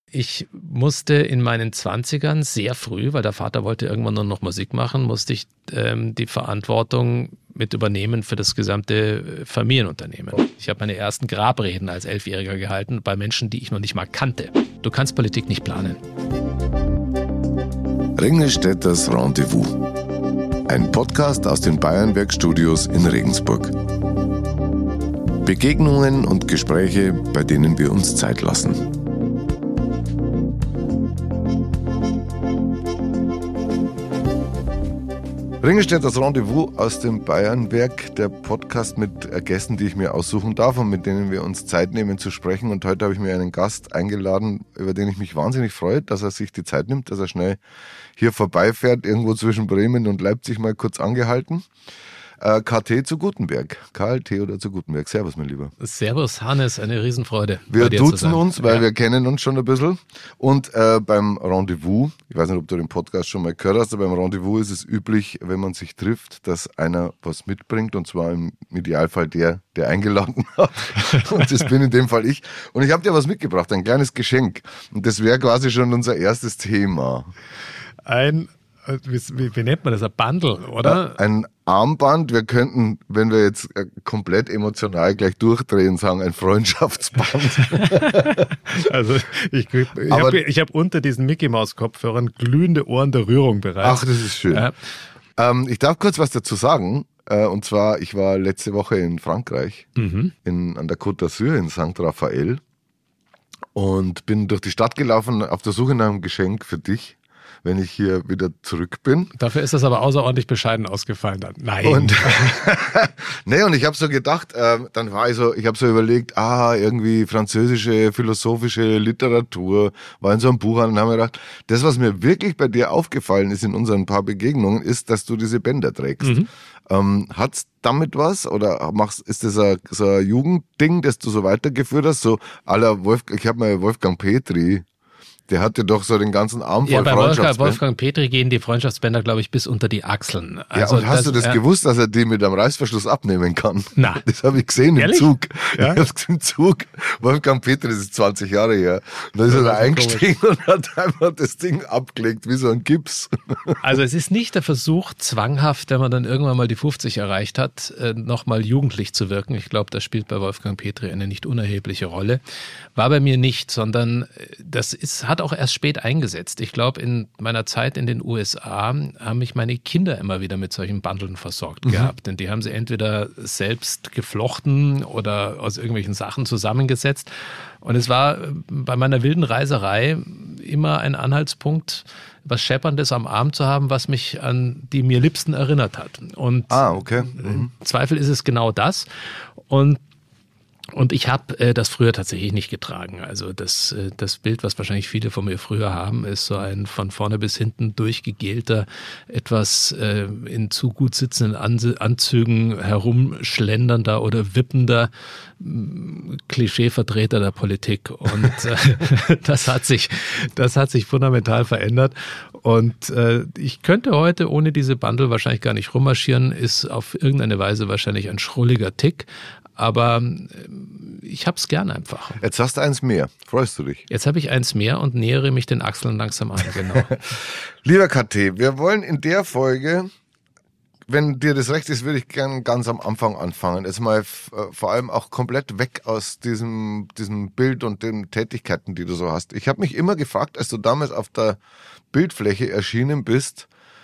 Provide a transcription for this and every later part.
Ich musste in meinen 20ern sehr früh, weil der Vater wollte irgendwann nur noch Musik machen, musste ich die Verantwortung mit übernehmen für das gesamte Familienunternehmen. Ich habe meine ersten Grabreden als 11-Jähriger gehalten bei Menschen, die ich noch nicht mal kannte. Du kannst Politik nicht planen. Ringelstädters Rendezvous. Ein Podcast aus den Bayernwerk-Studios in Regensburg. Begegnungen und Gespräche, bei denen wir uns Zeit lassen. Ringelstädters Rendezvous aus dem Bayernwerk, der Podcast mit Gästen, die ich mir aussuchen darf und mit denen wir uns Zeit nehmen zu sprechen. Und heute habe ich mir einen Gast eingeladen, über den ich mich wahnsinnig freue, dass er sich die Zeit nimmt, dass er schnell hier vorbeifährt, irgendwo zwischen Bremen und Leipzig mal kurz angehalten. KT zu Gutenberg. Karl Theodor zu Gutenberg. Servus, mein Lieber. Servus, Hannes, eine Riesenfreude. Wir duzen uns, weil wir kennen uns schon ein bisschen. Und beim Rendezvous, ich weiß nicht, ob du den Podcast schon mal gehört hast, aber beim Rendezvous ist es üblich, wenn man sich trifft, dass einer was mitbringt, und zwar im Idealfall der eingeladen hat. Und das bin in dem Fall ich. Und ich habe dir was mitgebracht, ein kleines Geschenk. Und das wäre quasi schon unser erstes Thema. Wie nennt man das? Ein Bundle, oder? Ein Armband. Wir könnten, wenn wir jetzt komplett emotional gleich durchdrehen, sagen, ein Freundschaftsband. Also ich hab unter diesen Mickey-Maus-Kopfhörern glühende Ohren der Rührung bereit. Ach, das ist schön. Ja. Ich darf kurz was dazu sagen. Und zwar, ich war letzte Woche in Frankreich, an der Côte d'Azur in St. Raphael, und bin durch die Stadt gelaufen auf der Suche nach einem Geschenk für dich, wenn ich hier wieder zurück bin. Dafür ist das aber außerordentlich bescheiden ausgefallen dann. Nein. Und ich habe so gedacht, dann war ich habe so überlegt, irgendwie französische, philosophische Literatur, war in so einem Buchhandel, und habe mir gedacht, das, was mir wirklich bei dir aufgefallen ist in unseren paar Begegnungen, ist, dass du diese Bänder trägst. Hat's damit was? Oder ist das so ein Jugendding, das du so weitergeführt hast? So à la ich habe mal Wolfgang Petri, der hatte doch so den ganzen Arm voll Freundschaftsbänder. Ja, bei Wolfgang Petri gehen die Freundschaftsbänder, glaube ich, bis unter die Achseln. Also und hast du das gewusst, dass er die mit einem Reißverschluss abnehmen kann? Na. Das habe ich gesehen im Zug. Ja? Ich habe es im Zug. Wolfgang Petri, das ist 20 Jahre her. Und da ist er da eingestiegen und hat einfach das Ding abgelegt, wie so ein Gips. Also es ist nicht der Versuch, zwanghaft, wenn man dann irgendwann mal die 50 erreicht hat, nochmal jugendlich zu wirken. Ich glaube, das spielt bei Wolfgang Petri eine nicht unerhebliche Rolle. War bei mir nicht, sondern hat auch erst spät eingesetzt. Ich glaube, in meiner Zeit in den USA haben mich meine Kinder immer wieder mit solchen Bundeln versorgt gehabt. Denn die haben sie entweder selbst geflochten oder aus irgendwelchen Sachen zusammengesetzt. Und es war bei meiner wilden Reiserei immer ein Anhaltspunkt, was Schepperndes am Arm zu haben, was mich an die mir Liebsten erinnert hat. Und okay. Im Zweifel ist es genau das. Und ich habe das früher tatsächlich nicht getragen. Also das Bild, was wahrscheinlich viele von mir früher haben, ist so ein von vorne bis hinten durchgegelter, etwas in zu gut sitzenden Anzügen herumschlendernder oder wippender Klischeevertreter der Politik. Und das hat sich fundamental verändert. Und ich könnte heute ohne diese Bundle wahrscheinlich gar nicht rummarschieren, ist auf irgendeine Weise wahrscheinlich ein schrulliger Tick. Aber ich hab's gern einfach. Jetzt hast du eins mehr. Freust du dich? Jetzt habe ich eins mehr und nähere mich den Achseln langsam an, genau. Lieber KT, wir wollen in der Folge, wenn dir das recht ist, würde ich gern ganz am Anfang anfangen. Jetzt mal vor allem auch komplett weg aus diesem Bild und den Tätigkeiten, die du so hast. Ich habe mich immer gefragt, als du damals auf der Bildfläche erschienen bist,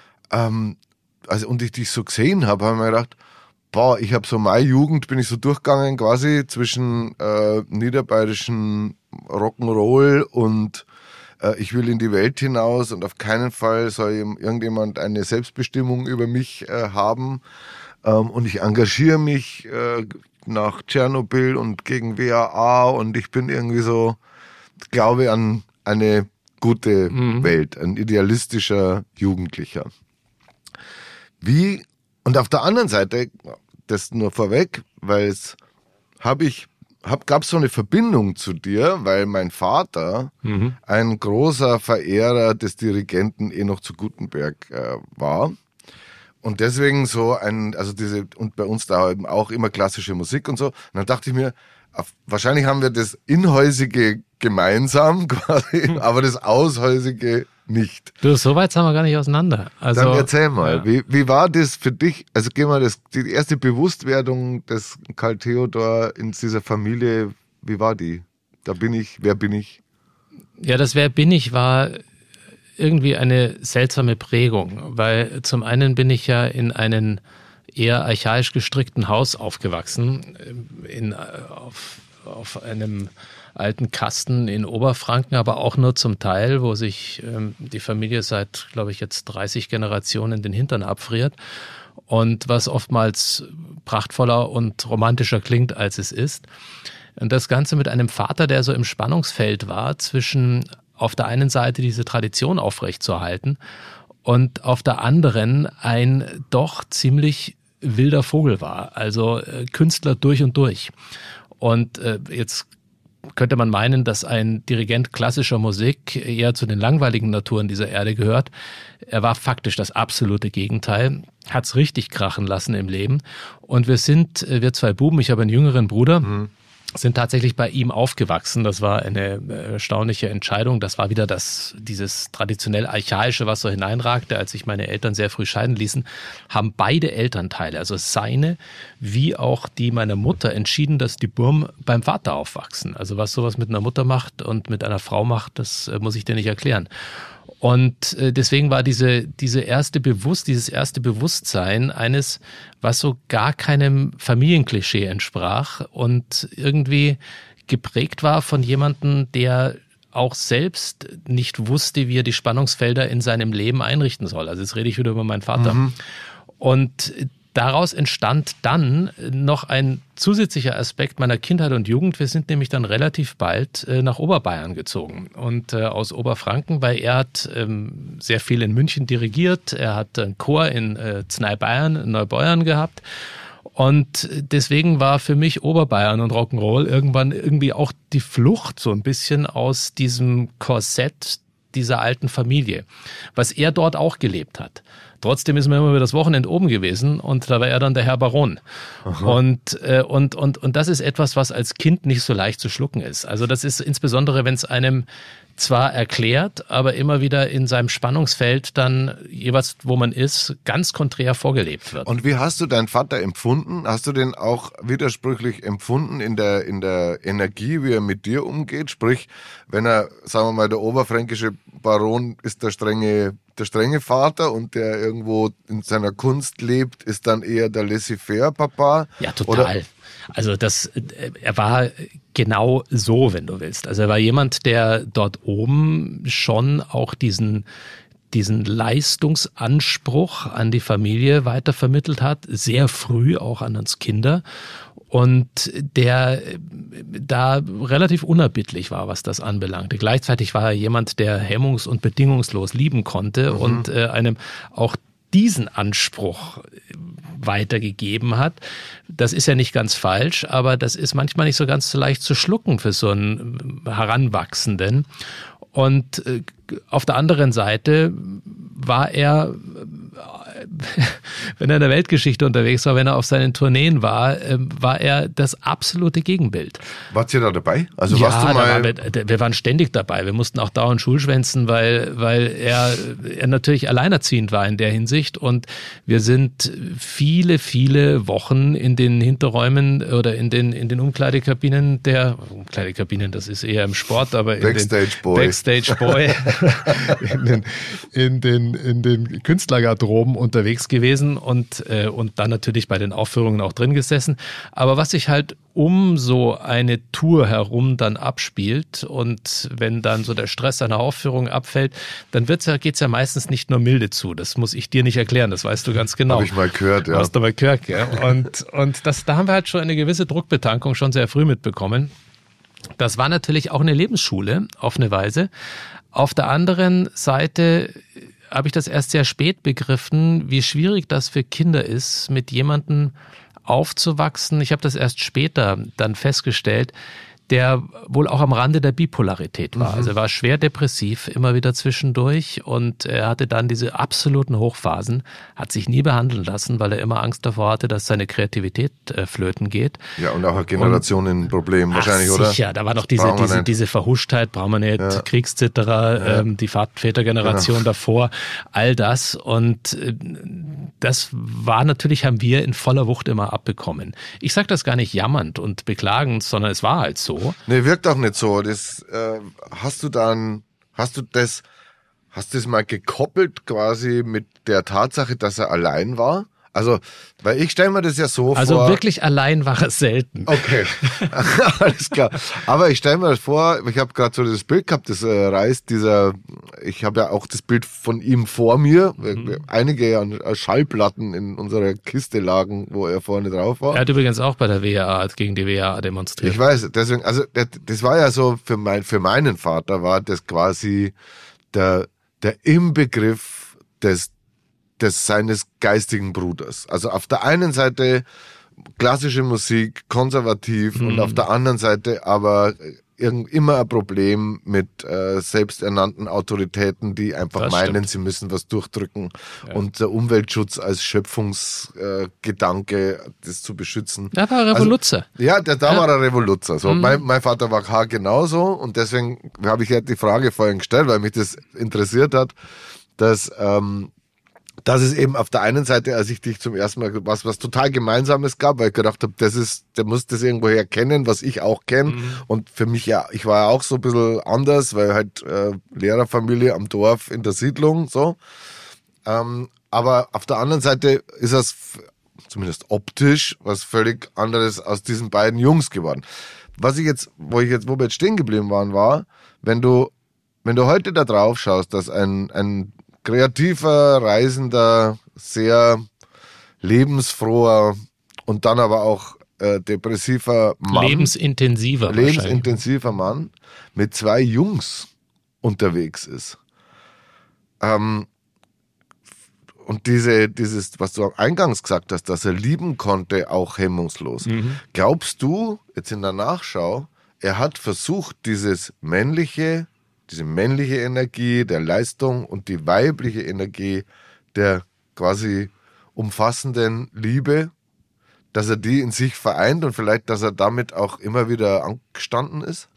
und ich dich so gesehen habe ich mir gedacht, ich habe so meine Jugend, bin ich so durchgegangen quasi zwischen niederbayerischen Rock'n'Roll und ich will in die Welt hinaus und auf keinen Fall soll irgendjemand eine Selbstbestimmung über mich haben, und ich engagiere mich nach Tschernobyl und gegen WAA und ich bin irgendwie so, glaube an eine gute Welt, ein idealistischer Jugendlicher. Und auf der anderen Seite, das nur vorweg, weil gab es so eine Verbindung zu dir, weil mein Vater ein großer Verehrer des Dirigenten Enoch zu Gutenberg war. Und deswegen und bei uns da eben auch immer klassische Musik und so. Und dann dachte ich mir, wahrscheinlich haben wir das Inhäusige gemeinsam quasi, aber das Aushäusige nicht. Du, so weit sind wir gar nicht auseinander. Also, dann erzähl mal, wie war das für dich? Also geh mal, die erste Bewusstwerdung des Karl Theodor in dieser Familie, wie war die? Da bin ich, wer bin ich? Ja, das Wer bin ich war irgendwie eine seltsame Prägung, weil zum einen bin ich ja in einen eher archaisch gestrickten Haus aufgewachsen, auf einem alten Kasten in Oberfranken, aber auch nur zum Teil, wo sich die Familie seit, glaube ich, jetzt 30 Generationen den Hintern abfriert und was oftmals prachtvoller und romantischer klingt, als es ist. Und das Ganze mit einem Vater, der so im Spannungsfeld war, zwischen auf der einen Seite diese Tradition aufrechtzuerhalten und auf der anderen ein doch ziemlich wilder Vogel war, also Künstler durch und durch. Und jetzt könnte man meinen, dass ein Dirigent klassischer Musik eher zu den langweiligen Naturen dieser Erde gehört. Er war faktisch das absolute Gegenteil, hat's richtig krachen lassen im Leben. Und wir zwei Buben, ich habe einen jüngeren Bruder, sind tatsächlich bei ihm aufgewachsen. Das war eine erstaunliche Entscheidung. Das war wieder dieses traditionell Archaische, was so hineinragte. Als sich meine Eltern sehr früh scheiden ließen, haben beide Elternteile, also seine wie auch die meiner Mutter, entschieden, dass die Burm beim Vater aufwachsen. Also was sowas mit einer Mutter macht und mit einer Frau macht, das muss ich dir nicht erklären. Und deswegen war dieses erste Bewusstsein eines, was so gar keinem Familienklischee entsprach und irgendwie geprägt war von jemandem, der auch selbst nicht wusste, wie er die Spannungsfelder in seinem Leben einrichten soll. Also jetzt rede ich wieder über meinen Vater. Und daraus entstand dann noch ein zusätzlicher Aspekt meiner Kindheit und Jugend. Wir sind nämlich dann relativ bald nach Oberbayern gezogen und aus Oberfranken, weil er hat sehr viel in München dirigiert. Er hat einen Chor in Zneibayern, Neubeuern gehabt. Und deswegen war für mich Oberbayern und Rock'n'Roll irgendwann irgendwie auch die Flucht so ein bisschen aus diesem Korsett dieser alten Familie, was er dort auch gelebt hat. Trotzdem ist man immer wieder das Wochenende oben gewesen und da war er dann der Herr Baron. Und das ist etwas, was als Kind nicht so leicht zu schlucken ist. Also das ist insbesondere, wenn es einem zwar erklärt, aber immer wieder in seinem Spannungsfeld dann jeweils, wo man ist, ganz konträr vorgelebt wird. Und wie hast du deinen Vater empfunden? Hast du den auch widersprüchlich empfunden in der Energie, wie er mit dir umgeht? Sprich, wenn er, sagen wir mal, der oberfränkische Baron ist der strenge Vater und der irgendwo in seiner Kunst lebt, ist dann eher der Laissez-faire-Papa? Ja, total. Oder? Also er war genau so, wenn du willst. Also er war jemand, der dort oben schon auch diesen Leistungsanspruch an die Familie weitervermittelt hat, sehr früh auch an uns Kinder. Und der da relativ unerbittlich war, was das anbelangte. Gleichzeitig war er jemand, der hemmungs- und bedingungslos lieben konnte und einem auch diesen Anspruch weitergegeben hat. Das ist ja nicht ganz falsch, aber das ist manchmal nicht so ganz so leicht zu schlucken für so einen Heranwachsenden. Und auf der anderen Seite war er, wenn er in der Weltgeschichte unterwegs war, wenn er auf seinen Tourneen war, war er das absolute Gegenbild. Wart ihr da dabei? Also ja, warst du mal? Wir waren ständig dabei. Wir mussten auch dauernd Schulschwänzen, weil er natürlich alleinerziehend war in der Hinsicht. Und wir sind viele, viele Wochen in den Hinterräumen oder in den Umkleidekabinen das ist eher im Sport, aber Backstage Boy in den Künstlergarderoben unterwegs gewesen und dann natürlich bei den Aufführungen auch drin gesessen. Aber was sich halt um so eine Tour herum dann abspielt und wenn dann so der Stress einer Aufführung abfällt, dann geht's ja meistens nicht nur milde zu. Das muss ich dir nicht erklären, das weißt du ganz genau. Habe ich mal gehört, ja. Hast du mal gehört, ja. Und da haben wir halt schon eine gewisse Druckbetankung schon sehr früh mitbekommen. Das war natürlich auch eine Lebensschule auf eine Weise. Auf der anderen Seite habe ich das erst sehr spät begriffen, wie schwierig das für Kinder ist, mit jemandem aufzuwachsen. Ich habe das erst später dann festgestellt, der wohl auch am Rande der Bipolarität war. Also er war schwer depressiv, immer wieder zwischendurch, und er hatte dann diese absoluten Hochphasen, hat sich nie behandeln lassen, weil er immer Angst davor hatte, dass seine Kreativität flöten geht. Ja, und auch ein Generationenproblem wahrscheinlich, oder? Sicher, da war noch diese Verhuschtheit, brauchen wir nicht, Kriegszitterer, die Vätergeneration davor, all das. Und das war natürlich, haben wir in voller Wucht immer abbekommen. Ich sage das gar nicht jammernd und beklagend, sondern es war halt so. Nee, wirkt auch nicht so. Das hast du das mal gekoppelt quasi mit der Tatsache, dass er allein war? Also, weil ich stelle mir das ja so vor. Also wirklich allein war er selten. Okay, alles klar. Aber ich stelle mir das vor, ich habe gerade so das Bild gehabt, das Reis ich habe ja auch das Bild von ihm vor mir, einige Schallplatten in unserer Kiste lagen, wo er vorne drauf war. Er hat übrigens auch bei der WAA gegen die WAA demonstriert. Ich weiß, deswegen, also das war ja so, für meinen Vater war das quasi der Inbegriff des seines geistigen Bruders. Also auf der einen Seite klassische Musik, konservativ, und auf der anderen Seite aber immer ein Problem mit selbsternannten Autoritäten, die einfach meinen, sie müssen was durchdrücken, und der Umweltschutz als Schöpfungsgedanke, das zu beschützen. Da war er Revoluzer. Also, war er Revoluzer. So, mein Vater war genauso, und deswegen habe ich ja die Frage vorhin gestellt, weil mich das interessiert hat, dass es eben auf der einen Seite, als ich dich zum ersten Mal was total Gemeinsames gab, weil ich gedacht habe, der muss das irgendwoher kennen, was ich auch kenne. Und für mich, ja, ich war ja auch so ein bisschen anders, weil halt Lehrerfamilie am Dorf in der Siedlung, so. Aber auf der anderen Seite ist das zumindest optisch was völlig anderes aus diesen beiden Jungs geworden. Wo wir jetzt stehen geblieben waren, war, wenn du heute da drauf schaust, dass ein kreativer, reisender, sehr lebensfroher und dann aber auch depressiver Mann. Lebensintensiver Mann mit zwei Jungs unterwegs ist. Und dieses, was du eingangs gesagt hast, dass er lieben konnte, auch hemmungslos. Glaubst du, jetzt in der Nachschau, er hat versucht, diese männliche Energie der Leistung und die weibliche Energie der quasi umfassenden Liebe, dass er die in sich vereint und vielleicht, dass er damit auch immer wieder angestanden ist?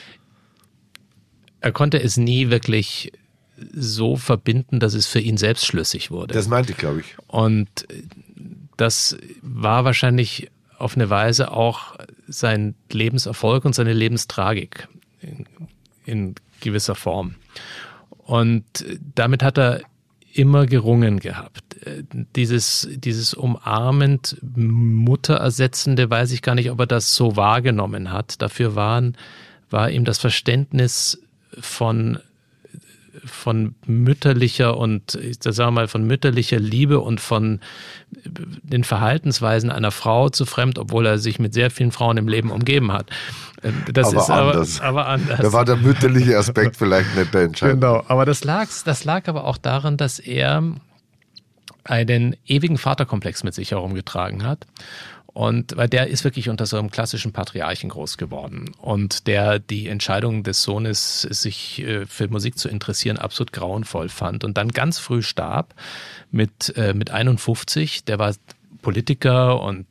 Er konnte es nie wirklich so verbinden, dass es für ihn selbst schlüssig wurde. Das meinte ich, glaube ich. Und das war wahrscheinlich auf eine Weise auch sein Lebenserfolg und seine Lebenstragik in gewisser Form. Und damit hat er immer gerungen gehabt. Dieses umarmend Mutterersetzende, weiß ich gar nicht, ob er das so wahrgenommen hat. Dafür war ihm das Verständnis von mütterlicher und von mütterlicher Liebe und von den Verhaltensweisen einer Frau zu fremd, obwohl er sich mit sehr vielen Frauen im Leben umgeben hat. Das aber ist anders. Aber anders. Da war der mütterliche Aspekt vielleicht nicht der entscheidende. Genau, aber das lag aber auch daran, dass er einen ewigen Vaterkomplex mit sich herumgetragen hat. Und weil der ist wirklich unter so einem klassischen Patriarchen groß geworden und der die Entscheidung des Sohnes, sich für Musik zu interessieren, absolut grauenvoll fand und dann ganz früh starb mit 51. Der war Politiker und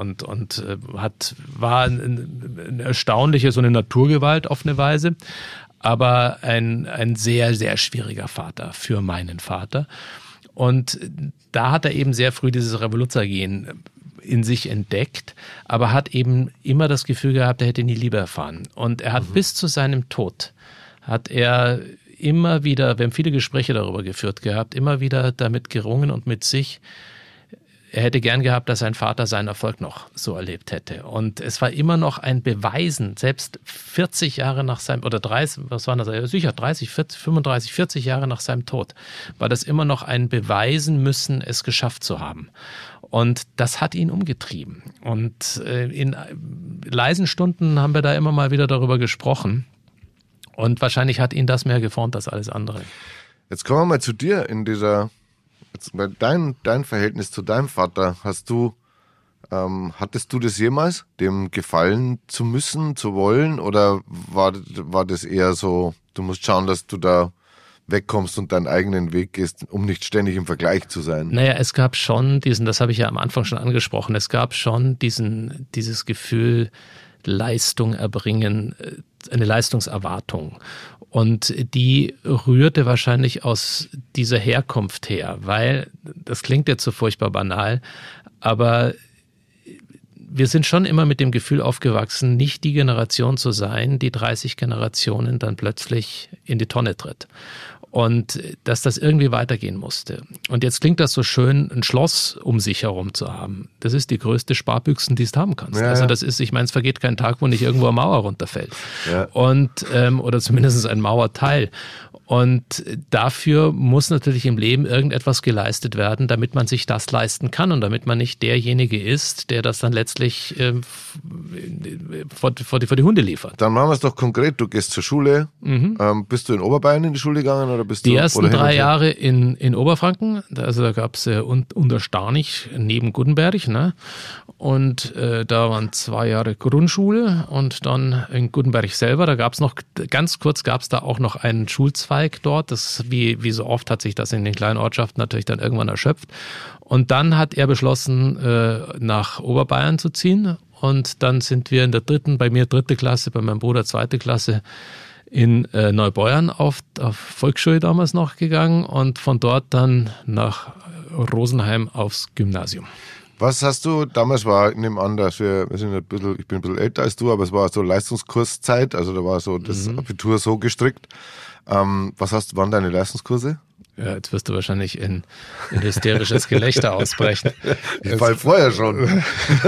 war eine erstaunliche, so eine Naturgewalt auf eine Weise, aber ein sehr, sehr schwieriger Vater für meinen Vater. Und da hat er eben sehr früh dieses Revoluzergehen in sich entdeckt, aber hat eben immer das Gefühl gehabt, er hätte nie Liebe erfahren. Und er hat bis zu seinem Tod, hat er immer wieder, wir haben viele Gespräche darüber geführt gehabt, immer wieder damit gerungen und mit sich, er hätte gern gehabt, dass sein Vater seinen Erfolg noch so erlebt hätte. Und es war immer noch ein Beweisen, selbst 40 Jahre nach seinem, oder 30, was waren das? Sicher 30, 40, 35, 40 Jahre nach seinem Tod, war das immer noch ein Beweisen müssen, es geschafft zu haben. Und das hat ihn umgetrieben. Und in leisen Stunden haben wir da immer mal wieder darüber gesprochen. Und wahrscheinlich hat ihn das mehr geformt als alles andere. Jetzt kommen wir mal zu dir in dieser, dein Verhältnis zu deinem Vater. Hast du Hattest du das jemals, dem gefallen zu müssen, zu wollen? Oder war das eher so, du musst schauen, dass du da wegkommst und deinen eigenen Weg gehst, um nicht ständig im Vergleich zu sein? Naja, es gab schon das habe ich ja am Anfang schon angesprochen, es gab schon dieses Gefühl, Leistung erbringen, eine Leistungserwartung. Und die rührte wahrscheinlich aus dieser Herkunft her, weil, das klingt jetzt so furchtbar banal, aber wir sind schon immer mit dem Gefühl aufgewachsen, nicht die Generation zu sein, die 30 Generationen dann plötzlich in die Tonne tritt. Und dass das irgendwie weitergehen musste. Und jetzt klingt das so schön, ein Schloss um sich herum zu haben. Das ist die größte Sparbüchsen, die du haben kannst. Ja, also das ist, ich meine, es vergeht kein Tag, wo nicht irgendwo eine Mauer runterfällt. Ja. Und, oder zumindest ein Mauerteil. Und dafür muss natürlich im Leben irgendetwas geleistet werden, damit man sich das leisten kann und damit man nicht derjenige ist, der das dann letztlich vor die Hunde liefert. Dann machen wir es doch konkret. Du gehst zur Schule. Bist du in Oberbayern in die Schule gegangen? Oder bist Die du, ersten oder 3 Jahre in Oberfranken, also da gab es Unterstarnich neben Gutenberg, ne? Und da waren 2 Jahre Grundschule und dann in Gutenberg selber, da gab es noch, ganz kurz gab es da auch noch einen Schulzweig dort, das wie so oft hat sich das in den kleinen Ortschaften natürlich dann irgendwann erschöpft. Und dann hat er beschlossen, nach Oberbayern zu ziehen und dann sind wir in der bei mir 3. Klasse, bei meinem Bruder 2. Klasse, in Neubeuern auf Volksschule damals noch gegangen und von dort dann nach Rosenheim aufs Gymnasium. Was hast du, damals war, ich nehme an, dass ich bin ein bisschen älter als du, aber es war so Leistungskurszeit, also da war so das Abitur so gestrickt. Was waren deine Leistungskurse? Ja, jetzt wirst du wahrscheinlich in hysterisches Gelächter ausbrechen. Ich fall vorher schon.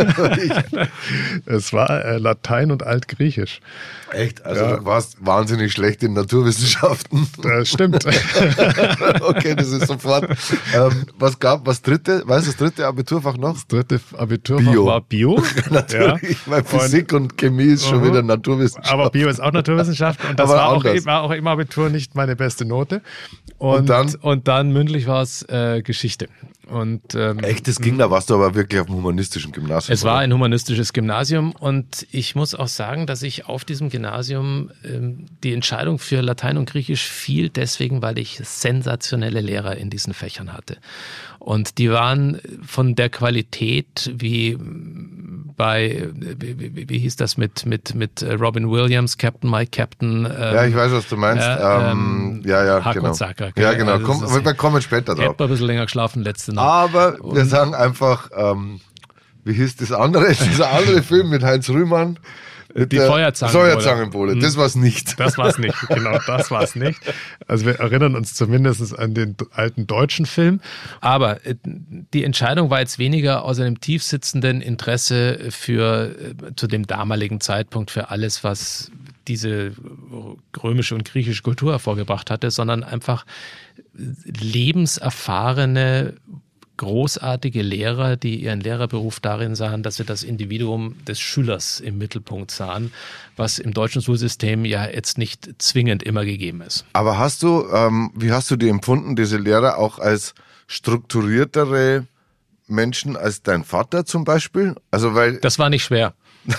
Es war Latein und Altgriechisch. Echt? Also du warst wahnsinnig schlecht in Naturwissenschaften. Das stimmt. Okay, das ist sofort. Was dritte? Weißt du, das dritte Abiturfach noch? Das dritte Abiturfach war Bio. Natürlich, weil Physik und Chemie ist schon wieder Naturwissenschaft. Aber Bio ist auch Naturwissenschaft und das war auch im Abitur nicht meine beste Note. Und dann mündlich war es Geschichte. Und, echt, das ging, da warst du aber wirklich auf dem humanistischen Gymnasium. Es war ein humanistisches Gymnasium und ich muss auch sagen, dass ich auf diesem Gymnasium die Entscheidung für Latein und Griechisch fiel, deswegen, weil ich sensationelle Lehrer in diesen Fächern hatte. Und die waren von der Qualität wie bei, wie hieß das mit Robin Williams, Captain Mike, Captain. Ja, ich weiß, was du meinst. Genau. Sacker, ja, genau. Wir kommen später drauf. Ich hätte ein bisschen länger geschlafen letzte Nacht. Aber wir sagen einfach, wie hieß das andere? Dieser andere Film mit Heinz Rühmann. Die Feuerzangenbowle. Das war's nicht. Das war's nicht, genau, das war's nicht. Also wir erinnern uns zumindest an den alten deutschen Film. Aber die Entscheidung war jetzt weniger aus einem tiefsitzenden Interesse zu dem damaligen Zeitpunkt für alles, was diese römische und griechische Kultur hervorgebracht hatte, sondern einfach lebenserfahrene, großartige Lehrer, die ihren Lehrerberuf darin sahen, dass sie das Individuum des Schülers im Mittelpunkt sahen, was im deutschen Schulsystem ja jetzt nicht zwingend immer gegeben ist. Aber wie hast du die empfunden, diese Lehrer auch als strukturiertere Menschen als dein Vater zum Beispiel? Also das war nicht schwer.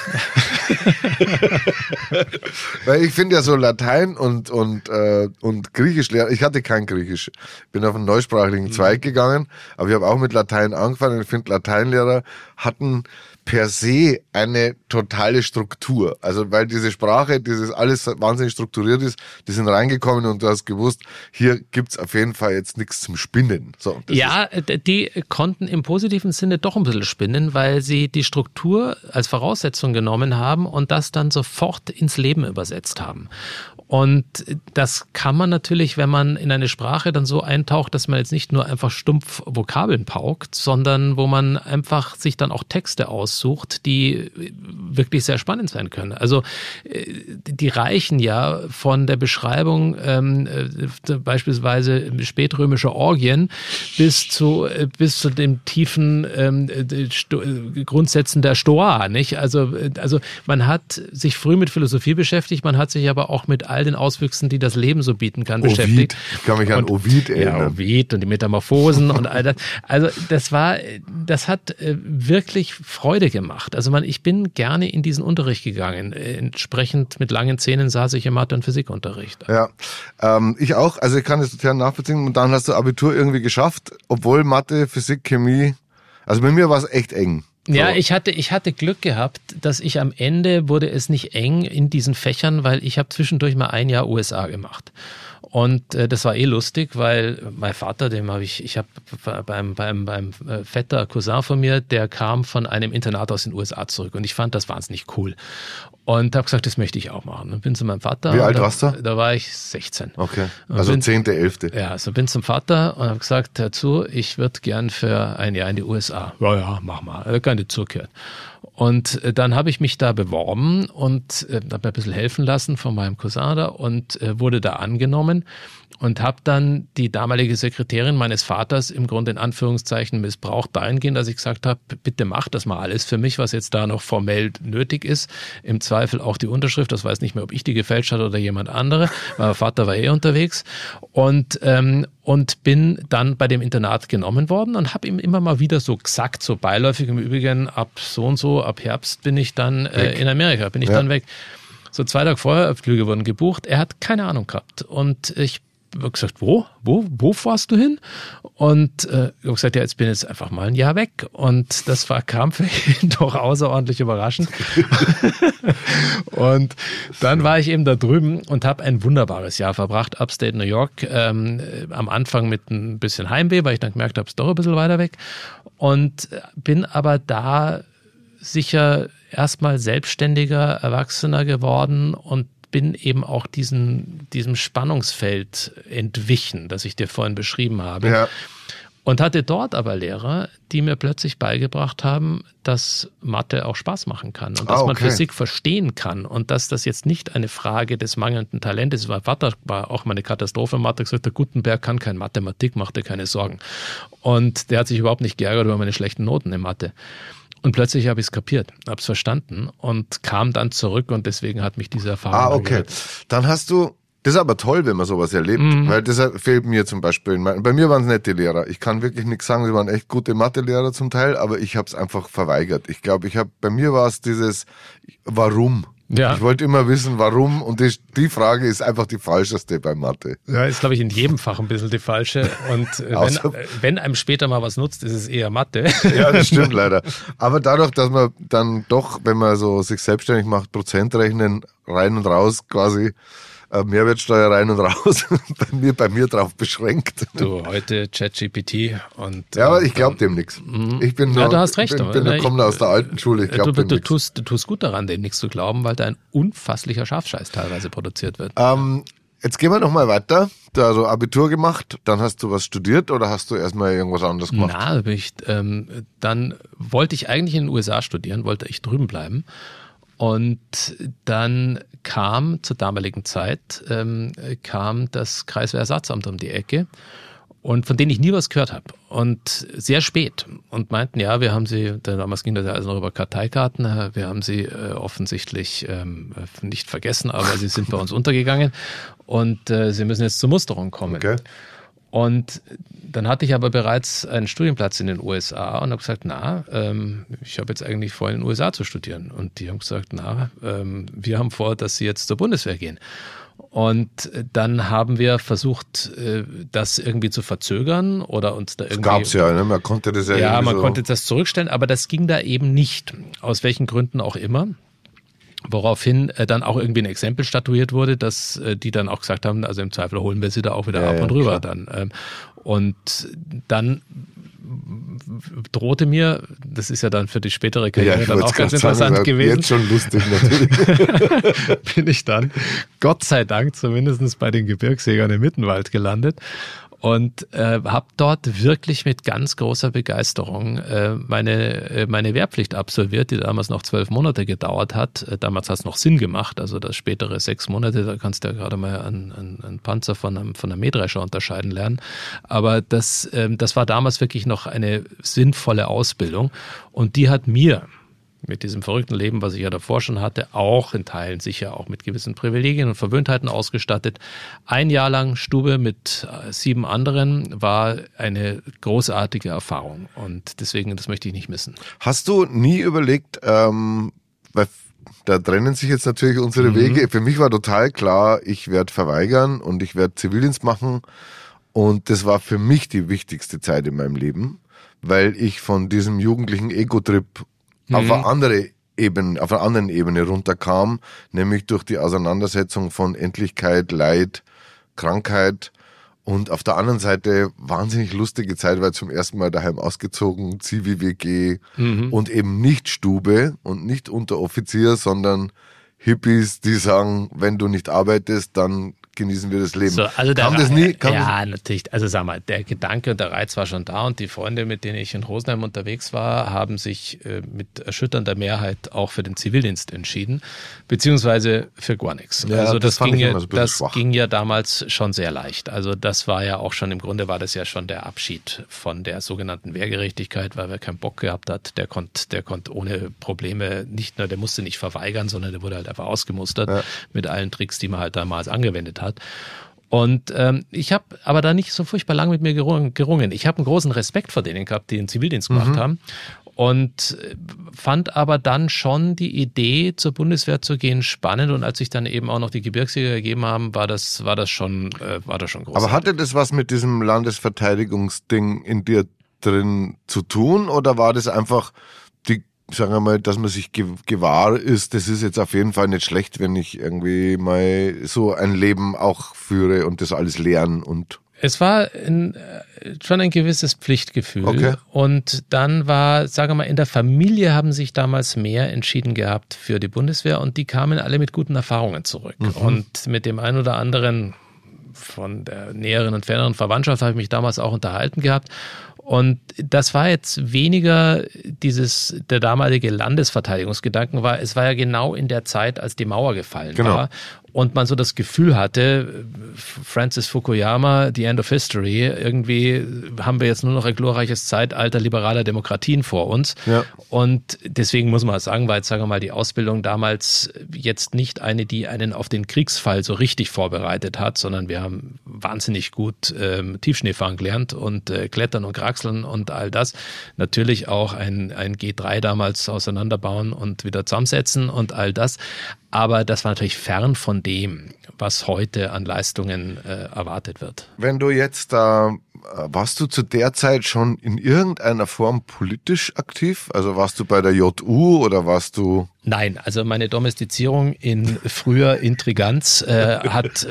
Weil ich finde ja so Latein und Griechisch lernen, ich hatte kein Griechisch, bin auf einen neusprachigen Zweig gegangen, aber ich habe auch mit Latein angefangen und ich finde Lateinlehrer hatten per se eine totale Struktur. Also weil diese Sprache, dieses alles wahnsinnig strukturiert ist, die sind reingekommen und du hast gewusst, hier gibt's auf jeden Fall jetzt nichts zum Spinnen. So, ja, die konnten im positiven Sinne doch ein bisschen spinnen, weil sie die Struktur als Voraussetzung genommen haben und das dann sofort ins Leben übersetzt haben. Und das kann man natürlich, wenn man in eine Sprache dann so eintaucht, dass man jetzt nicht nur einfach stumpf Vokabeln paukt, sondern wo man einfach sich dann auch Texte aussucht, die wirklich sehr spannend sein können. Also die reichen ja von der Beschreibung beispielsweise spätrömischer Orgien bis zu den tiefen Grundsätzen der Stoa, nicht? Also man hat sich früh mit Philosophie beschäftigt, man hat sich aber auch mit all all den Auswüchsen, die das Leben so bieten kann, beschäftigt. Ich kann mich an Ovid erinnern. Ja, Ovid und die Metamorphosen und all das. Also das hat wirklich Freude gemacht. Also ich bin gerne in diesen Unterricht gegangen. Entsprechend mit langen Zähnen saß ich im Mathe- und Physikunterricht. Ja, ich auch. Also ich kann das total nachvollziehen. Und dann hast du Abitur irgendwie geschafft, obwohl Mathe, Physik, Chemie, also bei mir war es echt eng. So. Ja, ich hatte Glück gehabt, dass ich am Ende wurde es nicht eng in diesen Fächern, weil ich habe zwischendurch mal ein Jahr USA gemacht. Und das war lustig, weil mein Vater, ich habe beim Vetter, Cousin von mir, der kam von einem Internat aus den USA zurück und ich fand das wahnsinnig cool. Und habe gesagt, das möchte ich auch machen. Und bin zu meinem Vater. Wie alt warst du? Da war ich 16. Okay, also 10., 11. Ja, also bin zum Vater und habe gesagt, hör zu, ich würde gern für ein Jahr in die USA. Ja, mach mal, keine zugehört. Und dann habe ich mich da beworben und habe mir ein bisschen helfen lassen von meinem Cousin da und wurde da angenommen und habe dann die damalige Sekretärin meines Vaters im Grunde in Anführungszeichen missbraucht dahingehend, dass ich gesagt habe, bitte mach das mal alles für mich, was jetzt da noch formell nötig ist. Im Zweifel auch die Unterschrift, das weiß nicht mehr, ob ich die gefälscht hatte oder jemand andere. Mein Vater war unterwegs und bin dann bei dem Internat genommen worden und habe ihm immer mal wieder so gesagt, so beiläufig im Übrigen, ab so und so, ab Herbst bin ich dann in Amerika, bin ich dann weg. So 2 Tage vorher, Flüge wurden gebucht, er hat keine Ahnung gehabt und ich habe gesagt, wo fährst du hin? Und ich habe gesagt, ja, jetzt bin ich einfach mal ein Jahr weg. Und das kam für ihn doch außerordentlich überraschend. Und dann war ich eben da drüben und habe ein wunderbares Jahr verbracht, Upstate New York. Am Anfang mit ein bisschen Heimweh, weil ich dann gemerkt habe, es ist doch ein bisschen weiter weg. Und bin aber da sicher erstmal selbstständiger Erwachsener geworden und bin eben auch diesem Spannungsfeld entwichen, das ich dir vorhin beschrieben habe. Ja. Und hatte dort aber Lehrer, die mir plötzlich beigebracht haben, dass Mathe auch Spaß machen kann und dass man Physik verstehen kann und dass das jetzt nicht eine Frage des mangelnden Talentes ist. Mein Vater war auch mal eine Katastrophe in Mathe, gesagt, der Gutenberg kann kein Mathematik, mach dir keine Sorgen. Und der hat sich überhaupt nicht geärgert über meine schlechten Noten in Mathe. Und plötzlich habe ich es kapiert, habe es verstanden und kam dann zurück und deswegen hat mich diese Erfahrung okay. Dann hast du, das ist aber toll, wenn man sowas erlebt, weil das fehlt mir zum Beispiel. Bei mir waren es nette Lehrer. Ich kann wirklich nichts sagen, sie waren echt gute Mathelehrer zum Teil, aber ich habe es einfach verweigert. Ich glaube, bei mir war es dieses Warum. Ja. Ich wollte immer wissen, warum, und die Frage ist einfach die falscheste bei Mathe. Ja, ist, glaube ich, in jedem Fach ein bisschen die falsche. Und wenn einem später mal was nutzt, ist es eher Mathe. Ja, das stimmt leider. Aber dadurch, dass man dann doch, wenn man so sich selbstständig macht, Prozentrechnen rein und raus quasi, Mehrwertsteuer rein und raus, bei mir drauf beschränkt. Du, heute ChatGPT und... Ja, aber ich glaube dem nichts. Du hast recht. Ich komme aus der alten Schule, ich glaube dem nichts. Du tust gut daran, dem nichts zu glauben, weil da ein unfasslicher Schafscheiß teilweise produziert wird. Jetzt gehen wir nochmal weiter. Du hast also Abitur gemacht, dann hast du was studiert oder hast du erstmal irgendwas anderes gemacht? Dann wollte ich eigentlich in den USA studieren, wollte ich drüben bleiben. Und dann kam zur damaligen Zeit das Kreiswehrersatzamt um die Ecke und von denen ich nie was gehört habe und sehr spät und meinten, ja, wir haben sie, damals ging das ja alles noch über Karteikarten, wir haben sie offensichtlich nicht vergessen, aber sie sind bei uns untergegangen und sie müssen jetzt zur Musterung kommen. Okay. Und dann hatte ich aber bereits einen Studienplatz in den USA und habe gesagt, ich habe jetzt eigentlich vor, in den USA zu studieren. Und die haben gesagt, wir haben vor, dass Sie jetzt zur Bundeswehr gehen. Und dann haben wir versucht, das irgendwie zu verzögern oder uns da irgendwie... Das gab's ja, ne? Man konnte das ja man konnte das zurückstellen, aber das ging da eben nicht. Aus welchen Gründen auch immer. Woraufhin dann auch irgendwie ein Exempel statuiert wurde, dass die dann auch gesagt haben, also im Zweifel holen wir sie da auch wieder ab und rüber dann. Und dann drohte mir, das ist ja dann für die spätere Karriere dann auch ganz interessant gewesen. Jetzt schon lustig natürlich. Bin ich dann, Gott sei Dank, zumindest bei den Gebirgsjägern im Mittenwald gelandet. Und habe dort wirklich mit ganz großer Begeisterung meine Wehrpflicht absolviert, die damals noch 12 Monate gedauert hat. Damals hat es noch Sinn gemacht, also das spätere 6 Monate, da kannst du ja gerade mal einen Panzer von einem Mähdrescher unterscheiden lernen. Aber das war damals wirklich noch eine sinnvolle Ausbildung und die hat mir mit diesem verrückten Leben, was ich ja davor schon hatte, auch in Teilen sicher auch mit gewissen Privilegien und Verwöhntheiten ausgestattet. Ein Jahr lang Stube mit 7 anderen war eine großartige Erfahrung und deswegen, das möchte ich nicht missen. Hast du nie überlegt, weil da trennen sich jetzt natürlich unsere Wege. Für mich war total klar, ich werde verweigern und ich werde Zivildienst machen und das war für mich die wichtigste Zeit in meinem Leben, weil ich von diesem jugendlichen Ego-Trip auf eine andere Ebene, auf einer anderen Ebene runterkam, nämlich durch die Auseinandersetzung von Endlichkeit, Leid, Krankheit und auf der anderen Seite wahnsinnig lustige Zeit, weil zum ersten Mal daheim ausgezogen, Zivi-WG und eben nicht Stube und nicht Unteroffizier, sondern Hippies, die sagen, wenn du nicht arbeitest, dann genießen wir das Leben. So, also kam das nie? Natürlich. Also sag mal, der Gedanke und der Reiz war schon da und die Freunde, mit denen ich in Rosenheim unterwegs war, haben sich mit erschütternder Mehrheit auch für den Zivildienst entschieden, beziehungsweise für gar nichts. Ja, also das ging ging ja damals schon sehr leicht. Also das war ja auch schon, im Grunde war das ja schon der Abschied von der sogenannten Wehrgerechtigkeit, weil wer keinen Bock gehabt hat, der konnte ohne Probleme nicht nur, der musste nicht verweigern, sondern der wurde halt einfach ausgemustert mit allen Tricks, die man halt damals angewendet hat. Und ich habe aber da nicht so furchtbar lang mit mir gerungen. Ich habe einen großen Respekt vor denen gehabt, die den Zivildienst gemacht haben und fand aber dann schon die Idee, zur Bundeswehr zu gehen, spannend. Und als sich dann eben auch noch die Gebirgsjäger gegeben haben, war das schon großartig. Aber hatte das was mit diesem Landesverteidigungsding in dir drin zu tun oder war das einfach sagen wir mal, dass man sich gewahr ist, das ist jetzt auf jeden Fall nicht schlecht, wenn ich irgendwie mal so ein Leben auch führe und das alles lernen und... Es war schon ein gewisses Pflichtgefühl. Okay. Und dann war, sagen wir mal, in der Familie haben sich damals mehr entschieden gehabt für die Bundeswehr und die kamen alle mit guten Erfahrungen zurück. Und mit dem einen oder anderen von der näheren und ferneren Verwandtschaft habe ich mich damals auch unterhalten gehabt. Und das war jetzt weniger der damalige Landesverteidigungsgedanken war, es war ja genau in der Zeit, als die Mauer gefallen war. Und man so das Gefühl hatte, Francis Fukuyama, The End of History, irgendwie haben wir jetzt nur noch ein glorreiches Zeitalter liberaler Demokratien vor uns. Ja. Und deswegen muss man sagen, war jetzt, sagen wir mal, die Ausbildung damals jetzt nicht eine, die einen auf den Kriegsfall so richtig vorbereitet hat, sondern wir haben wahnsinnig gut Tiefschneefahren gelernt und Klettern und Kraxeln und all das. Natürlich auch ein G3 damals auseinanderbauen und wieder zusammensetzen und all das. Aber das war natürlich fern von dem, was heute an Leistungen erwartet wird. Wenn du jetzt warst du zu der Zeit schon in irgendeiner Form politisch aktiv? Also warst du bei der JU oder warst du... Nein, also meine Domestizierung in früher Intriganz hat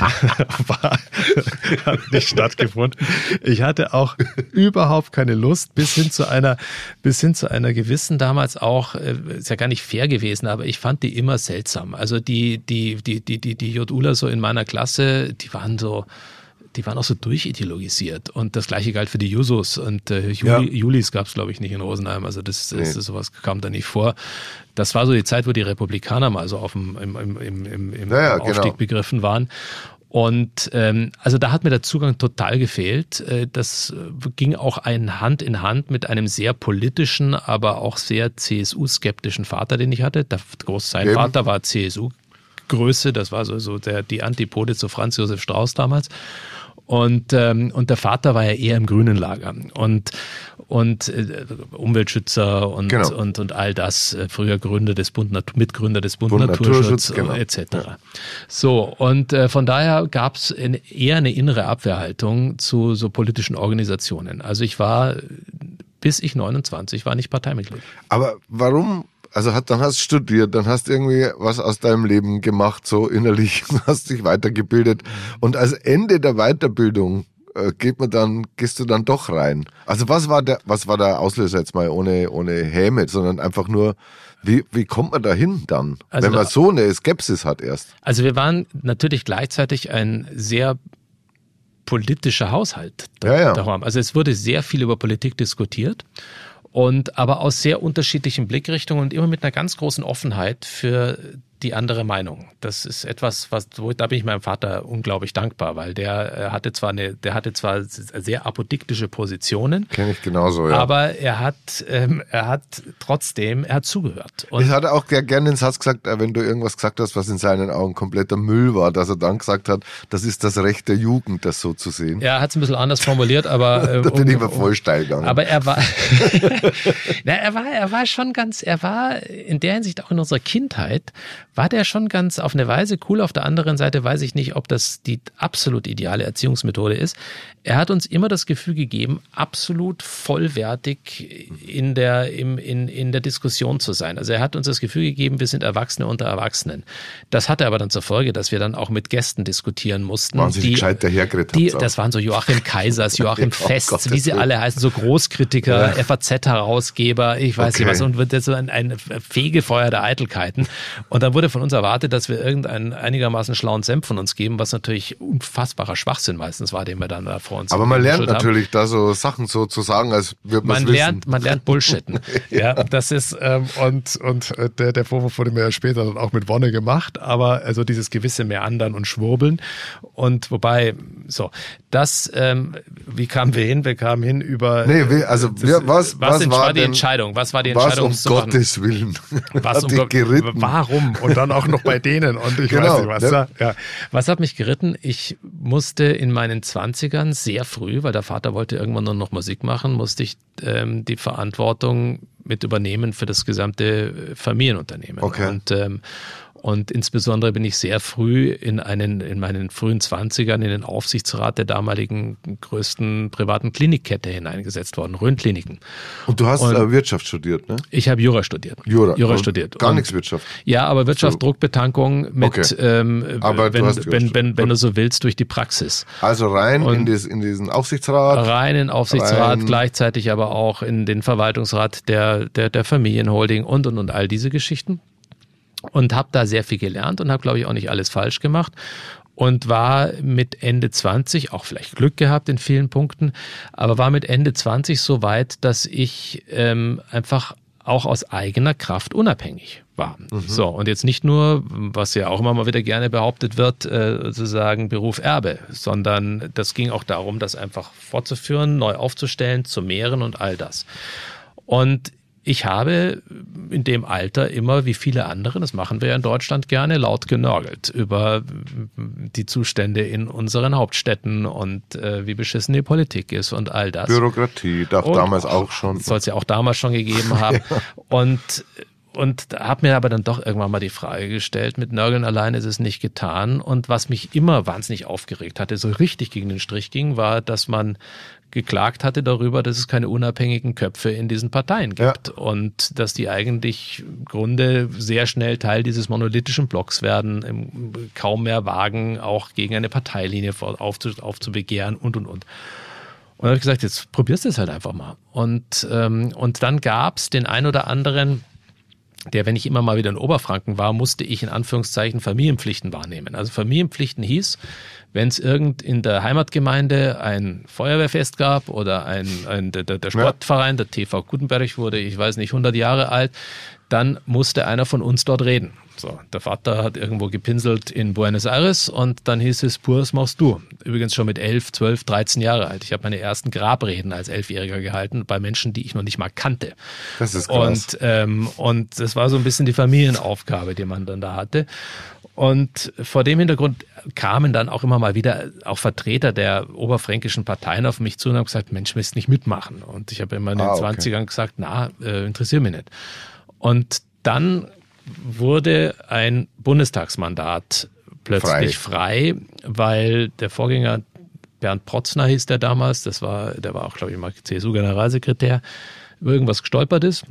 nicht stattgefunden. Ich hatte auch überhaupt keine Lust, bis hin zu einer gewissen damals auch, ist ja gar nicht fair gewesen, aber ich fand die immer seltsam. Also die JUler so in meiner Klasse, die waren auch so durchideologisiert. Und das Gleiche galt für die Jusos. Und Julis gab es, glaube ich, nicht in Rosenheim. Also sowas kam da nicht vor. Das war so die Zeit, wo die Republikaner mal so im Aufstieg begriffen waren. Und also da hat mir der Zugang total gefehlt. Das ging auch Hand in Hand mit einem sehr politischen, aber auch sehr CSU-skeptischen Vater, den ich hatte. Sein Vater war CSU-Größe, das war so die Antipode zu Franz Josef Strauß damals. Und der Vater war ja eher im grünen Lager und Umweltschützer und all das, früher Mitgründer des Bund Naturschutz etc. So, und von daher gab es eher eine innere Abwehrhaltung zu so politischen Organisationen. Also ich war, bis ich 29 war, nicht Parteimitglied. Aber warum? Also dann hast du studiert, dann hast du irgendwie was aus deinem Leben gemacht, so innerlich, hast dich weitergebildet. Und als Ende der Weiterbildung gehst du dann doch rein. Also was war der Auslöser jetzt mal ohne Häme, sondern einfach nur, wie kommt man da hin dann, also wenn man so eine Skepsis hat erst? Also wir waren natürlich gleichzeitig ein sehr politischer Haushalt darum. Also es wurde sehr viel über Politik diskutiert. Aber aus sehr unterschiedlichen Blickrichtungen und immer mit einer ganz großen Offenheit für die andere Meinung. Das ist etwas, da bin ich meinem Vater unglaublich dankbar, weil der hatte zwar sehr apodiktische Positionen. Kenne ich genauso, ja. Aber er hat zugehört. Und ich hatte auch gerne den Satz gesagt, wenn du irgendwas gesagt hast, was in seinen Augen kompletter Müll war, dass er dann gesagt hat, das ist das Recht der Jugend, das so zu sehen. Ja, er hat es ein bisschen anders formuliert, aber da bin ich mal voll steil gegangen. Aber er war er war in der Hinsicht auch in unserer Kindheit, war der schon ganz auf eine Weise cool. Auf der anderen Seite weiß ich nicht, ob das die absolut ideale Erziehungsmethode ist. Er hat uns immer das Gefühl gegeben, absolut vollwertig in der Diskussion zu sein. Also er hat uns das Gefühl gegeben, wir sind Erwachsene unter Erwachsenen. Das hatte aber dann zur Folge, dass wir dann auch mit Gästen diskutieren mussten. Wahnsinnig gescheit dahergeredet. Das waren so Joachim Kaisers, Joachim Fests, wie sie alle heißen, so Großkritiker, ja. FAZ-Herausgeber, ich weiß nicht was, und wird so ein Fegefeuer der Eitelkeiten. Und dann wurde von uns erwartet, dass wir irgendeinen einigermaßen schlauen Senf von uns geben, was natürlich unfassbarer Schwachsinn meistens war, den wir dann da vor uns aber man lernt natürlich da so Sachen so zu sagen, als würde man es wissen. Man lernt Bullshitten. Ja, das ist und der Vorwurf wurde mir ja später dann auch mit Wonne gemacht, aber also dieses gewisse Meandern und Schwurbeln und wobei so das wie kamen wir hin? Wir kamen hin über was war die Entscheidung? Was war die Entscheidung? Was um Gottes Willen? Was geritten? Warum? Und dann auch noch bei denen und ich weiß nicht was. Ja. Ja. Was hat mich geritten? Ich musste in meinen 20ern sehr früh, weil der Vater wollte irgendwann nur noch Musik machen, musste ich die Verantwortung mit übernehmen für das gesamte Familienunternehmen. Okay. Und insbesondere bin ich sehr früh in meinen frühen 20ern in den Aufsichtsrat der damaligen größten privaten Klinikkette hineingesetzt worden, Rhön-Kliniken. Und du hast Wirtschaft studiert, ne? Ich habe Jura studiert. Jura studiert. Gar nichts Wirtschaft. Ja, aber Wirtschaft, so. Druckbetankung mit, aber wenn du so willst, durch die Praxis. Also rein in diesen Aufsichtsrat? Rein in den Aufsichtsrat, gleichzeitig aber auch in den Verwaltungsrat der Familienholding und all diese Geschichten. Und habe da sehr viel gelernt und habe, glaube ich, auch nicht alles falsch gemacht und war mit Ende 20, auch vielleicht Glück gehabt in vielen Punkten, aber war mit Ende 20 so weit, dass ich einfach auch aus eigener Kraft unabhängig war. Mhm. So, und jetzt nicht nur, was ja auch immer mal wieder gerne behauptet wird, sozusagen Beruf Erbe, sondern das ging auch darum, das einfach fortzuführen, neu aufzustellen, zu mehren und all das. Und ich habe in dem Alter immer, wie viele andere, das machen wir ja in Deutschland gerne, laut genörgelt über die Zustände in unseren Hauptstädten und wie beschissen die Politik ist und all das. Bürokratie damals auch schon. Soll es ja auch damals schon gegeben haben. Ja. Und habe mir aber dann doch irgendwann mal die Frage gestellt, mit Nörgeln allein ist es nicht getan. Und was mich immer wahnsinnig aufgeregt hatte, so richtig gegen den Strich ging, war, dass man geklagt hatte darüber, dass es keine unabhängigen Köpfe in diesen Parteien gibt. Ja. Und dass die eigentlich im Grunde sehr schnell Teil dieses monolithischen Blocks werden, kaum mehr wagen, auch gegen eine Parteilinie aufzubegehren und. Und da habe ich gesagt, jetzt probierst du es halt einfach mal. Und dann gab es den ein oder anderen, der, wenn ich immer mal wieder in Oberfranken war, musste ich in Anführungszeichen Familienpflichten wahrnehmen. Also Familienpflichten hieß, wenn es in der Heimatgemeinde ein Feuerwehrfest gab oder der Sportverein, der TV Gutenberg wurde, ich weiß nicht, 100 Jahre alt, dann musste einer von uns dort reden. So, der Vater hat irgendwo gepinselt in Buenos Aires und dann hieß es, das machst du. Übrigens schon mit 11, 12, 13 Jahre alt. Ich habe meine ersten Grabreden als 11-Jähriger gehalten bei Menschen, die ich noch nicht mal kannte. Das ist krass. Und das war so ein bisschen die Familienaufgabe, die man dann da hatte. Und vor dem Hintergrund kamen dann auch immer mal wieder auch Vertreter der oberfränkischen Parteien auf mich zu und haben gesagt, Mensch, willst nicht mitmachen? Und ich habe immer in den 20ern gesagt, interessiert mich nicht. Und dann wurde ein Bundestagsmandat plötzlich frei, weil der Vorgänger Bernd Protzner hieß der damals, der war auch, glaube ich, mal CSU-Generalsekretär, über irgendwas gestolpert ist.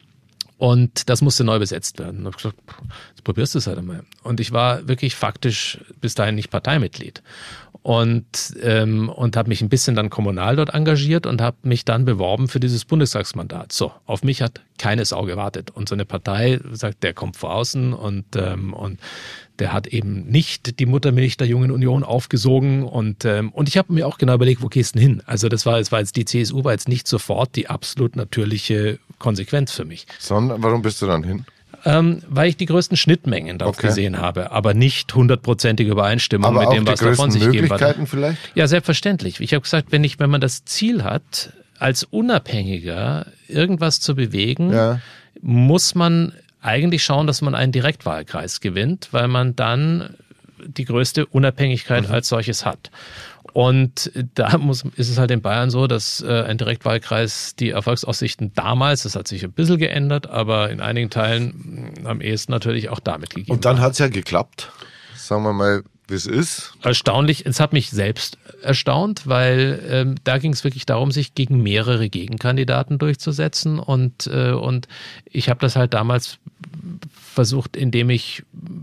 Und das musste neu besetzt werden. Und ich habe gesagt, jetzt probierst du es halt einmal. Und ich war wirklich faktisch bis dahin nicht Parteimitglied. Und habe mich ein bisschen dann kommunal dort engagiert und habe mich dann beworben für dieses Bundestagsmandat. So, auf mich hat keine Sau gewartet. Und so eine Partei sagt, der kommt von außen und der hat eben nicht die Muttermilch der Jungen Union aufgesogen. Und ich habe mir auch genau überlegt, wo gehst du denn hin? Also die CSU war jetzt nicht sofort die absolut natürliche Konsequenz für mich. Sondern warum bist du dann hin? Weil ich die größten Schnittmengen dort gesehen habe, aber nicht 100%ige Übereinstimmung aber mit dem, was da von sich gegeben hat. Möglichkeiten vielleicht? Ja, selbstverständlich. Ich habe gesagt, wenn man das Ziel hat, als Unabhängiger irgendwas zu bewegen, muss man eigentlich schauen, dass man einen Direktwahlkreis gewinnt, weil man dann die größte Unabhängigkeit als solches hat. Und da ist es halt in Bayern so, dass ein Direktwahlkreis die Erfolgsaussichten damals, das hat sich ein bisschen geändert, aber in einigen Teilen am ehesten natürlich auch damit gegeben. Und dann hat es ja geklappt. Sagen wir mal, wie es ist. Erstaunlich, es hat mich selbst erstaunt, weil da ging es wirklich darum, sich gegen mehrere Gegenkandidaten durchzusetzen. Und ich habe das halt damals versucht, indem ich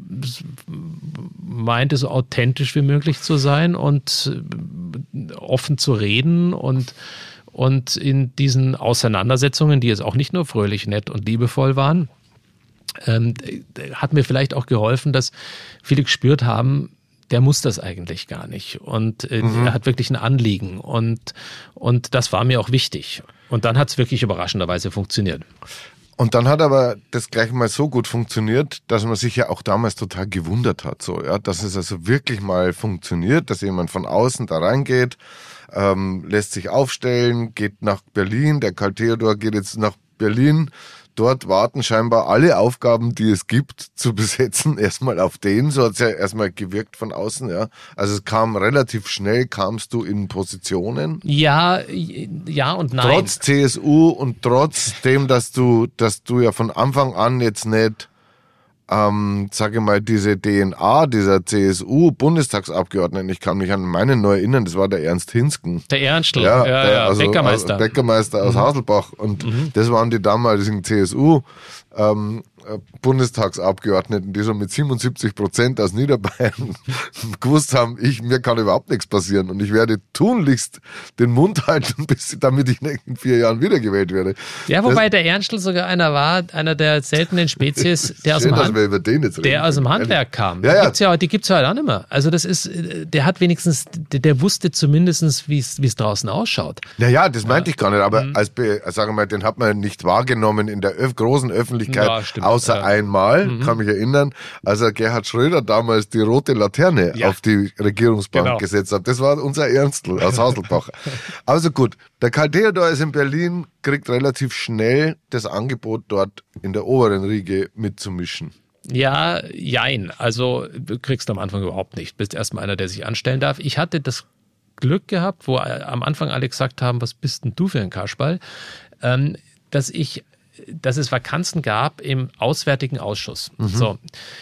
meinte, so authentisch wie möglich zu sein und offen zu reden und in diesen Auseinandersetzungen, die jetzt auch nicht nur fröhlich, nett und liebevoll waren, hat mir vielleicht auch geholfen, dass viele gespürt haben, der muss das eigentlich gar nicht und er hat wirklich ein Anliegen und das war mir auch wichtig. Und dann hat es wirklich überraschenderweise funktioniert. Und dann hat aber das gleich mal so gut funktioniert, dass man sich ja auch damals total gewundert hat, so, ja, dass es also wirklich mal funktioniert, dass jemand von außen da reingeht, lässt sich aufstellen, geht nach Berlin, der Karl Theodor geht jetzt nach Berlin, dort warten scheinbar alle Aufgaben, die es gibt, zu besetzen, erstmal auf den, so hat es ja erstmal gewirkt von außen, ja. Also es kam relativ schnell, kamst du in Positionen. Ja und nein. Trotz CSU und trotz dem, dass du ja von Anfang an jetzt nicht, sage mal, diese DNA dieser CSU-Bundestagsabgeordneten, ich kann mich an meinen neu erinnern, das war der Ernst Hinsken. Der Ernstl, also Bäckermeister. Bäckermeister aus Haselbach. Und das waren die damaligen CSU Bundestagsabgeordneten, die schon mit 77% aus Niederbayern gewusst haben, mir kann überhaupt nichts passieren und ich werde tunlichst den Mund halten, damit ich in 4 Jahren wiedergewählt werde. Ja, wobei der Ernstl sogar einer der seltenen Spezies, der aus dem Handwerk kam. Die gibt's ja halt auch nicht mehr. Also das ist, der hat wenigstens, der wusste zumindest, wie es draußen ausschaut. Ja, das meinte ich gar nicht, aber sagen wir mal, den hat man nicht wahrgenommen in der großen Öffentlichkeit, außer einmal, kann mich erinnern, als Gerhard Schröder damals die rote Laterne auf die Regierungsbank gesetzt hat. Das war unser Ernstl aus Haselbach. Also gut, der Karl Theodor ist in Berlin, kriegt relativ schnell das Angebot, dort in der oberen Riege mitzumischen. Ja, jein. Also du kriegst am Anfang überhaupt nicht. Bist erstmal einer, der sich anstellen darf. Ich hatte das Glück gehabt, wo am Anfang alle gesagt haben, was bist denn du für ein Kasperl, dass es Vakanzen gab im Auswärtigen Ausschuss. So.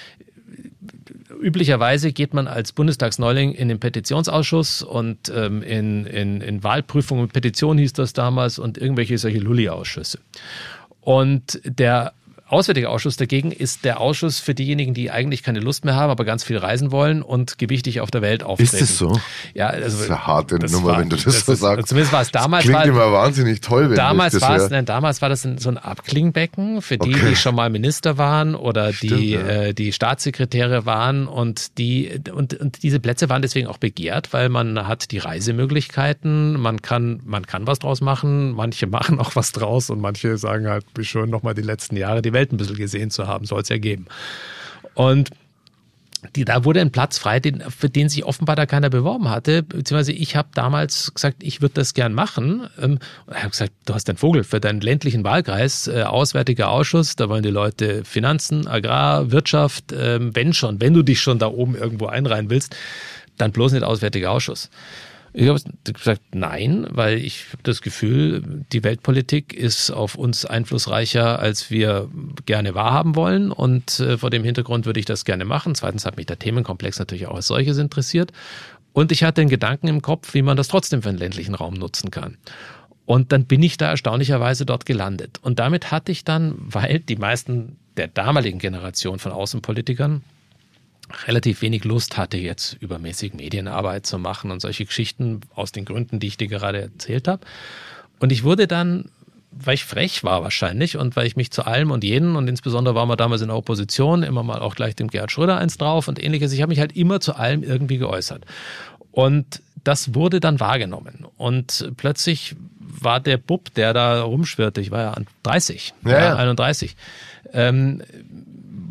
Üblicherweise geht man als Bundestagsneuling in den Petitionsausschuss und in Wahlprüfungen und Petitionen hieß das damals und irgendwelche solche Lulli-Ausschüsse. Und der Auswärtige Ausschuss dagegen ist der Ausschuss für diejenigen, die eigentlich keine Lust mehr haben, aber ganz viel reisen wollen und gewichtig auf der Welt auftreten. Ist das so? Ja, also das ist eine harte Nummer, wenn du das so sagst. Zumindest war es damals. Das klingt immer wahnsinnig toll, wenn damals war das so ein Abklingbecken für die schon mal Minister waren oder die Staatssekretäre waren und diese Plätze waren deswegen auch begehrt, weil man hat die Reisemöglichkeiten, man kann was draus machen, manche machen auch was draus und manche sagen halt, wie schön nochmal die letzten Jahre die Welt ein bisschen gesehen zu haben, soll es ja geben. Und da wurde ein Platz frei, für den sich offenbar da keiner beworben hatte, beziehungsweise ich habe damals gesagt, ich würde das gern machen. Und ich habe gesagt, du hast einen Vogel für deinen ländlichen Wahlkreis, Auswärtiger Ausschuss, da wollen die Leute Finanzen, Agrar, Wirtschaft, wenn du dich schon da oben irgendwo einreihen willst, dann bloß nicht Auswärtiger Ausschuss. Ich habe gesagt, nein, weil ich habe das Gefühl, die Weltpolitik ist auf uns einflussreicher, als wir gerne wahrhaben wollen. Und vor dem Hintergrund würde ich das gerne machen. Zweitens hat mich der Themenkomplex natürlich auch als solches interessiert. Und ich hatte den Gedanken im Kopf, wie man das trotzdem für den ländlichen Raum nutzen kann. Und dann bin ich da erstaunlicherweise dort gelandet. Und damit hatte ich dann, weil die meisten der damaligen Generation von Außenpolitikern relativ wenig Lust hatte, jetzt übermäßig Medienarbeit zu machen und solche Geschichten aus den Gründen, die ich dir gerade erzählt habe. Und ich wurde dann, weil ich frech war wahrscheinlich und weil ich mich zu allem und jeden und insbesondere waren wir damals in der Opposition, immer mal auch gleich dem Gerhard Schröder eins drauf und ähnliches. Ich habe mich halt immer zu allem irgendwie geäußert. Und das wurde dann wahrgenommen. Und plötzlich war der Bub, der da rumschwirrte, ich war ja 30, 31,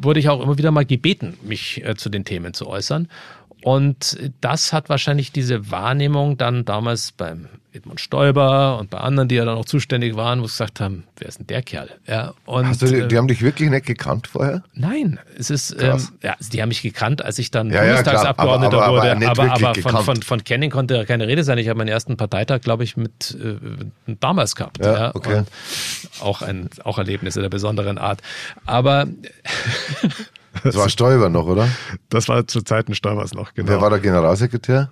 wurde ich auch immer wieder mal gebeten, mich zu den Themen zu äußern. Und das hat wahrscheinlich diese Wahrnehmung dann damals beim Edmund Stoiber und bei anderen, die ja dann auch zuständig waren, wo sie gesagt haben, wer ist denn der Kerl? Ja, und, die haben dich wirklich nicht gekannt vorher? Nein, es ist, die haben mich gekannt, als ich dann Bundestagsabgeordneter wurde, aber von Kennen konnte keine Rede sein. Ich habe meinen ersten Parteitag, glaube ich, mit damals gehabt. Ja, okay. Und auch Erlebnisse der besonderen Art. Aber das war Stoiber noch, oder? Das war zu Zeiten Stoibers noch, genau. Wer war der Generalsekretär?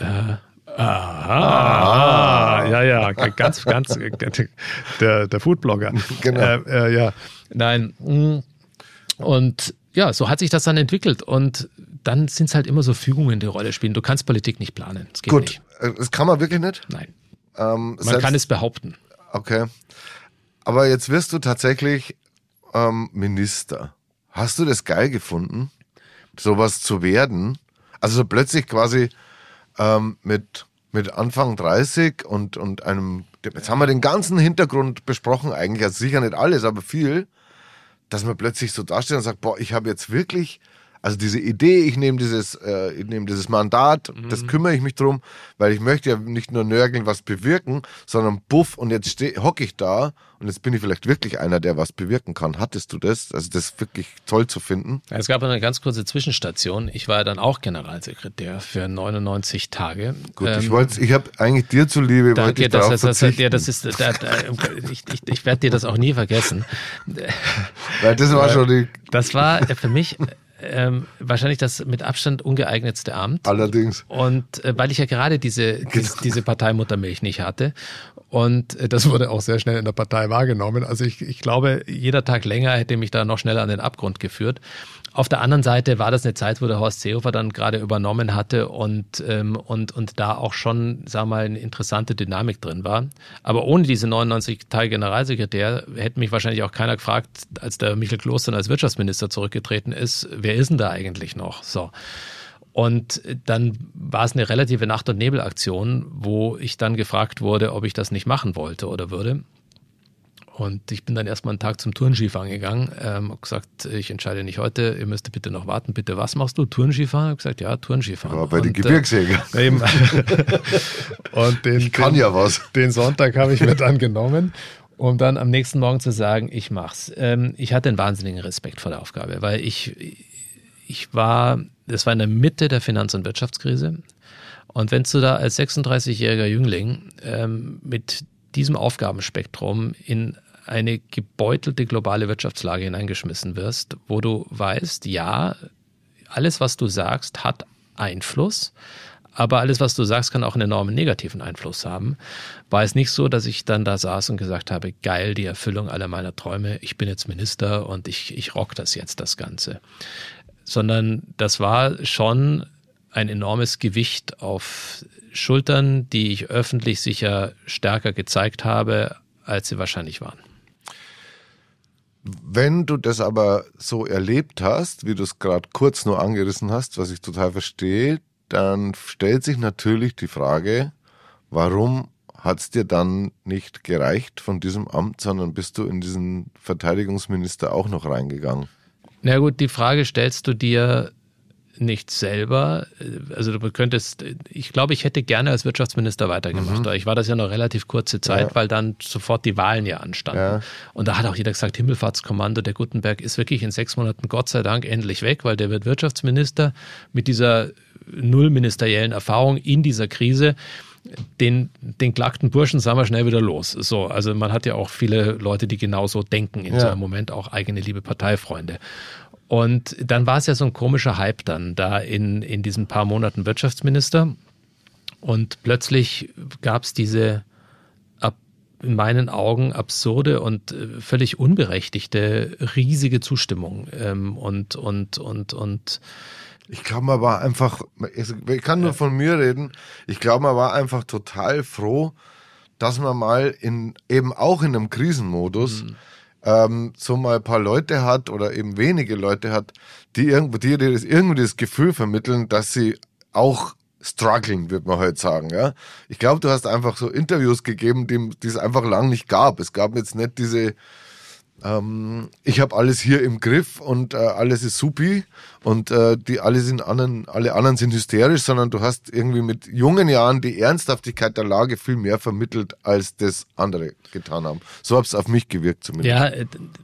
Ja, ganz, der Foodblogger. Genau. Ja, nein. Und ja, so hat sich das dann entwickelt. Und dann sind es halt immer so Fügungen, die eine Rolle spielen. Du kannst Politik nicht planen. Das geht nicht. Das kann man wirklich nicht? Nein. Man kann es behaupten. Okay. Aber jetzt wirst du tatsächlich Minister. Hast du das geil gefunden, sowas zu werden? Also so plötzlich quasi mit Anfang 30 und einem, jetzt haben wir den ganzen Hintergrund besprochen eigentlich, also sicher nicht alles, aber viel, dass man plötzlich so dasteht und sagt, boah, ich habe jetzt wirklich, also diese Idee, ich nehme dieses Mandat, das kümmere ich mich drum, weil ich möchte ja nicht nur nörgeln, was bewirken, sondern buff, und jetzt hocke ich da und jetzt bin ich vielleicht wirklich einer, der was bewirken kann. Hattest du das? Also das ist wirklich toll zu finden. Ja, es gab eine ganz kurze Zwischenstation. Ich war dann auch Generalsekretär für 99 Tage. Gut, ich habe eigentlich dir zuliebe, ich werde dir das auch nie vergessen. Weil das war schon das war für mich wahrscheinlich das mit Abstand ungeeignetste Amt. Allerdings. Und weil ich ja gerade diese Parteimuttermilch nicht hatte. Und das wurde auch sehr schnell in der Partei wahrgenommen. Also ich glaube, jeder Tag länger hätte mich da noch schneller an den Abgrund geführt. Auf der anderen Seite war das eine Zeit, wo der Horst Seehofer dann gerade übernommen hatte und da auch schon, sagen wir mal, eine interessante Dynamik drin war. Aber ohne diese 99 Tage Generalsekretär hätte mich wahrscheinlich auch keiner gefragt, als der Michael Kloß dann als Wirtschaftsminister zurückgetreten ist, wer ist denn da eigentlich noch? So. Und dann war es eine relative Nacht- und Nebelaktion, wo ich dann gefragt wurde, ob ich das nicht machen wollte oder würde. Und ich bin dann erstmal einen Tag zum Turnskifahren gegangen, habe gesagt, ich entscheide nicht heute, ihr müsst bitte noch warten. Bitte, was machst du? Turnskifahren? Ich habe gesagt, ja, Turnskifahren. Aber bei den Gebirgsjägern. Und den Sonntag habe ich mir dann genommen, um dann am nächsten Morgen zu sagen, ich mach's. Ich hatte einen wahnsinnigen Respekt vor der Aufgabe, weil das war in der Mitte der Finanz- und Wirtschaftskrise. Und wenn du da als 36-jähriger Jüngling mit diesem Aufgabenspektrum in eine gebeutelte globale Wirtschaftslage hineingeschmissen wirst, wo du weißt, ja, alles, was du sagst, hat Einfluss, aber alles, was du sagst, kann auch einen enormen negativen Einfluss haben, war es nicht so, dass ich dann da saß und gesagt habe, geil, die Erfüllung aller meiner Träume, ich bin jetzt Minister und ich rock das jetzt, das Ganze. Sondern das war schon ein enormes Gewicht auf Schultern, die ich öffentlich sicher stärker gezeigt habe, als sie wahrscheinlich waren. Wenn du das aber so erlebt hast, wie du es gerade kurz nur angerissen hast, was ich total verstehe, dann stellt sich natürlich die Frage, warum hat es dir dann nicht gereicht von diesem Amt, sondern bist du in diesen Verteidigungsminister auch noch reingegangen? Na gut, die Frage stellst du dir nicht selber. Also du könntest, ich glaube, ich hätte gerne als Wirtschaftsminister weitergemacht. Ich war das ja noch relativ kurze Zeit, weil dann sofort die Wahlen ja anstanden. Ja. Und da hat auch jeder gesagt, Himmelfahrtskommando, der Gutenberg ist wirklich in 6 Monaten Gott sei Dank endlich weg, weil der wird Wirtschaftsminister mit dieser nullministeriellen Erfahrung in dieser Krise. Den klackten Burschen sagen wir schnell wieder los. So, also man hat ja auch viele Leute, die genauso denken in so einem Moment, auch eigene liebe Parteifreunde. Und dann war es ja so ein komischer Hype dann da in diesen paar Monaten Wirtschaftsminister. Und plötzlich gab es diese in meinen Augen absurde und völlig unberechtigte riesige Zustimmung. Ich glaube, man war einfach, ich kann nur von mir reden, ich glaube, man war einfach total froh, dass man mal eben auch in einem Krisenmodus so mal ein paar Leute hat oder eben wenige Leute hat, die irgendwie das Gefühl vermitteln, dass sie auch strugglen, würde man heute sagen. Ja? Ich glaube, du hast einfach so Interviews gegeben, die es einfach lang nicht gab. Es gab jetzt nicht diese ich habe alles hier im Griff und alles ist supi und alle anderen sind hysterisch, sondern du hast irgendwie mit jungen Jahren die Ernsthaftigkeit der Lage viel mehr vermittelt, als das andere getan haben. So hat es auf mich gewirkt zumindest. Ja,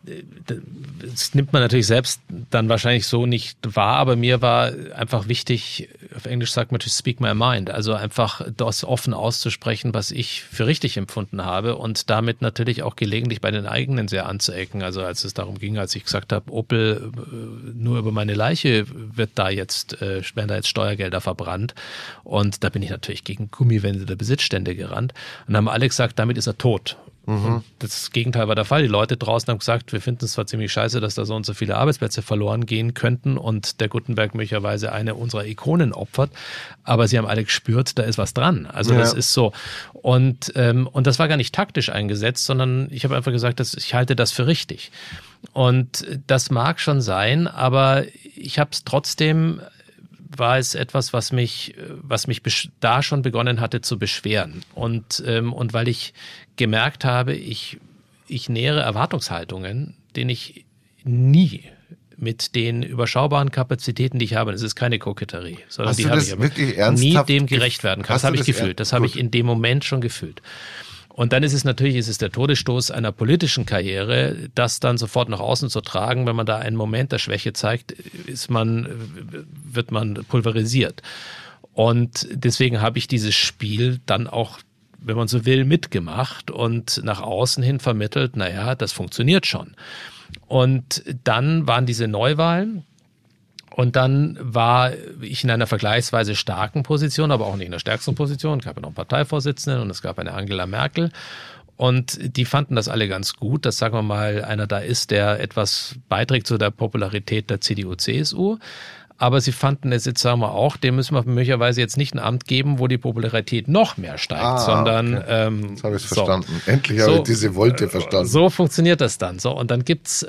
das nimmt man natürlich selbst dann wahrscheinlich so nicht wahr, aber mir war einfach wichtig, auf Englisch sagt man to speak my mind, also einfach das offen auszusprechen, was ich für richtig empfunden habe und damit natürlich auch gelegentlich bei den eigenen sehr anzuecken. Also als es darum ging, als ich gesagt habe, Opel, nur über meine Leiche werden da jetzt Steuergelder verbrannt. Und da bin ich natürlich gegen Gummiwände der Besitzstände gerannt. Und haben alle gesagt, damit ist er tot. Und das Gegenteil war der Fall. Die Leute draußen haben gesagt, wir finden es zwar ziemlich scheiße, dass da so und so viele Arbeitsplätze verloren gehen könnten und der Gutenberg möglicherweise eine unserer Ikonen opfert, aber sie haben alle gespürt, da ist was dran. Also das ist so. Und das war gar nicht taktisch eingesetzt, sondern ich habe einfach gesagt, ich halte das für richtig. Und das mag schon sein, aber ich habe es trotzdem, war es etwas, was mich da schon begonnen hatte zu beschweren. Und weil ich gemerkt habe, ich nähere Erwartungshaltungen, denen ich nie mit den überschaubaren Kapazitäten, die ich habe, das ist keine Koketterie, sondern die habe ich aber nie dem gerecht werden kann. Das habe ich gefühlt. Das habe ich in dem Moment schon gefühlt. Und dann ist es der Todesstoß einer politischen Karriere, das dann sofort nach außen zu tragen. Wenn man da einen Moment der Schwäche zeigt, wird man pulverisiert. Und deswegen habe ich dieses Spiel dann auch, wenn man so will, mitgemacht und nach außen hin vermittelt, naja, das funktioniert schon. Und dann waren diese Neuwahlen. Und dann war ich in einer vergleichsweise starken Position, aber auch nicht in der stärksten Position. Es gab ja noch einen Parteivorsitzenden und es gab eine Angela Merkel. Und die fanden das alle ganz gut, dass, sagen wir mal, einer da ist, der etwas beiträgt zu der Popularität der CDU-CSU. Aber sie fanden es jetzt, sagen wir auch, dem müssen wir möglicherweise jetzt nicht ein Amt geben, wo die Popularität noch mehr steigt, sondern jetzt habe ich es verstanden. Endlich habe ich diese Wolte verstanden. So funktioniert das dann. So, und dann gibt es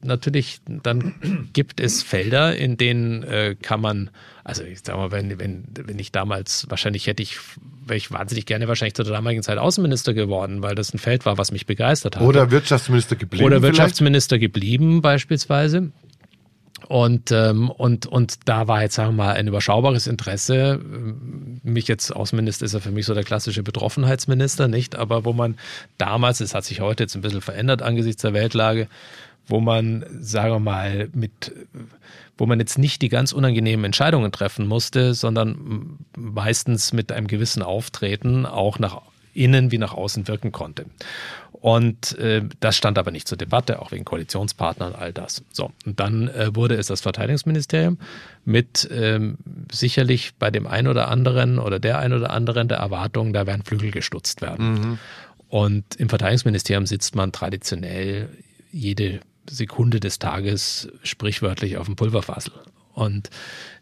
Felder, in denen kann man, also ich sag mal, wenn ich damals, wahrscheinlich wäre ich wahnsinnig gerne wahrscheinlich zu der damaligen Zeit Außenminister geworden, weil das ein Feld war, was mich begeistert hat. Oder Wirtschaftsminister geblieben beispielsweise. Und da war jetzt, sagen wir mal, ein überschaubares Interesse. Mich jetzt Außenminister ist ja für mich so der klassische Betroffenheitsminister, nicht? Aber wo man damals, es hat sich heute jetzt ein bisschen verändert angesichts der Weltlage, wo man, sagen wir mal, wo man jetzt nicht die ganz unangenehmen Entscheidungen treffen musste, sondern meistens mit einem gewissen Auftreten auch nach innen wie nach außen wirken konnte. Und das stand aber nicht zur Debatte, auch wegen Koalitionspartnern und all das. So, und dann wurde es das Verteidigungsministerium mit sicherlich bei dem einen oder anderen oder der ein oder anderen der Erwartung, da werden Flügel gestutzt werden. Und im Verteidigungsministerium sitzt man traditionell jede Sekunde des Tages sprichwörtlich auf dem Pulverfassel. Und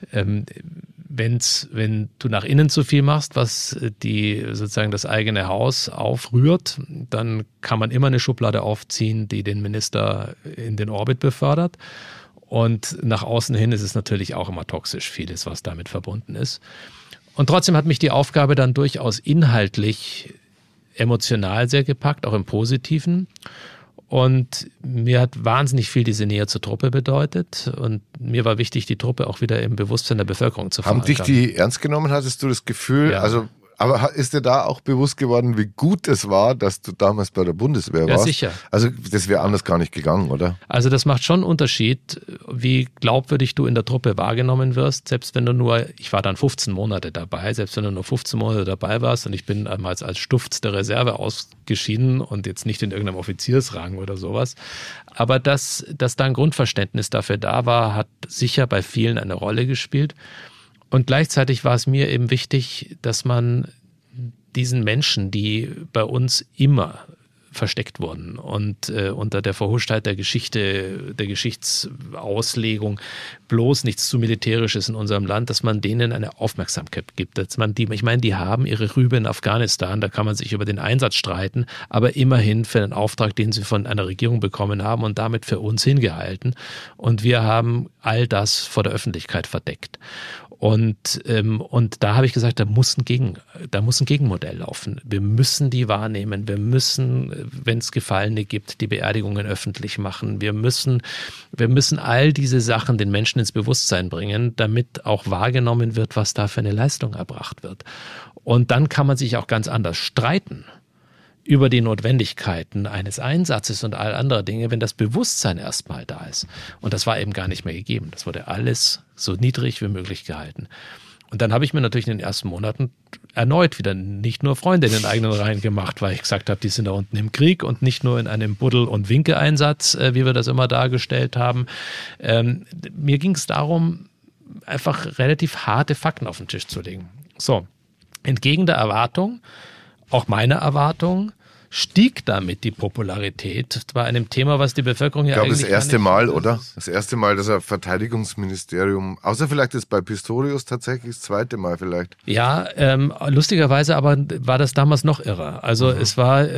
wenn du nach innen zu viel machst, was sozusagen das eigene Haus aufrührt, dann kann man immer eine Schublade aufziehen, die den Minister in den Orbit befördert. Und nach außen hin ist es natürlich auch immer toxisch, vieles, was damit verbunden ist. Und trotzdem hat mich die Aufgabe dann durchaus inhaltlich, emotional sehr gepackt, auch im Positiven. Und mir hat wahnsinnig viel diese Nähe zur Truppe bedeutet. Und mir war wichtig, die Truppe auch wieder im Bewusstsein der Bevölkerung zu verankern. Haben dich die ernst genommen, hattest du das Gefühl? Ja. Also, aber ist dir da auch bewusst geworden, wie gut es war, dass du damals bei der Bundeswehr warst? Ja, sicher. Also das wäre anders gar nicht gegangen, oder? Also das macht schon einen Unterschied, wie glaubwürdig du in der Truppe wahrgenommen wirst, selbst wenn ich war dann 15 Monate dabei, selbst wenn du nur 15 Monate dabei warst und ich bin damals als Stufz der Reserve ausgeschieden und jetzt nicht in irgendeinem Offiziersrang oder sowas. Aber dass da ein Grundverständnis dafür da war, hat sicher bei vielen eine Rolle gespielt. Und gleichzeitig war es mir eben wichtig, dass man diesen Menschen, die bei uns immer versteckt wurden und unter der Verhuschtheit der Geschichte, der Geschichtsauslegung bloß nichts zu Militärisches in unserem Land, dass man denen eine Aufmerksamkeit gibt. Dass man die haben ihre Rübe in Afghanistan, da kann man sich über den Einsatz streiten, aber immerhin für einen Auftrag, den sie von einer Regierung bekommen haben und damit für uns hingehalten. Und wir haben all das vor der Öffentlichkeit verdeckt. Und da habe ich gesagt, da muss ein Gegenmodell laufen. Wir müssen die wahrnehmen. Wir müssen, wenn es Gefallene gibt, die Beerdigungen öffentlich machen. Wir müssen all diese Sachen den Menschen ins Bewusstsein bringen, damit auch wahrgenommen wird, was da für eine Leistung erbracht wird. Und dann kann man sich auch ganz anders streiten über die Notwendigkeiten eines Einsatzes und all andere Dinge, wenn das Bewusstsein erstmal da ist. Und das war eben gar nicht mehr gegeben. Das wurde alles so niedrig wie möglich gehalten. Und dann habe ich mir natürlich in den ersten Monaten erneut wieder nicht nur Freunde in den eigenen Reihen gemacht, weil ich gesagt habe, die sind da unten im Krieg und nicht nur in einem Buddel- und Winke-Einsatz, wie wir das immer dargestellt haben. Mir ging es darum, einfach relativ harte Fakten auf den Tisch zu legen. So, entgegen der Erwartung, auch meiner Erwartung, stieg damit die Popularität bei einem Thema, was die Bevölkerung ja eigentlich... Ich glaube, das erste Mal, oder? Das erste Mal, dass ein Verteidigungsministerium, außer vielleicht ist bei Pistorius tatsächlich das zweite Mal vielleicht. Ja, lustigerweise aber war das damals noch irrer. Also es war,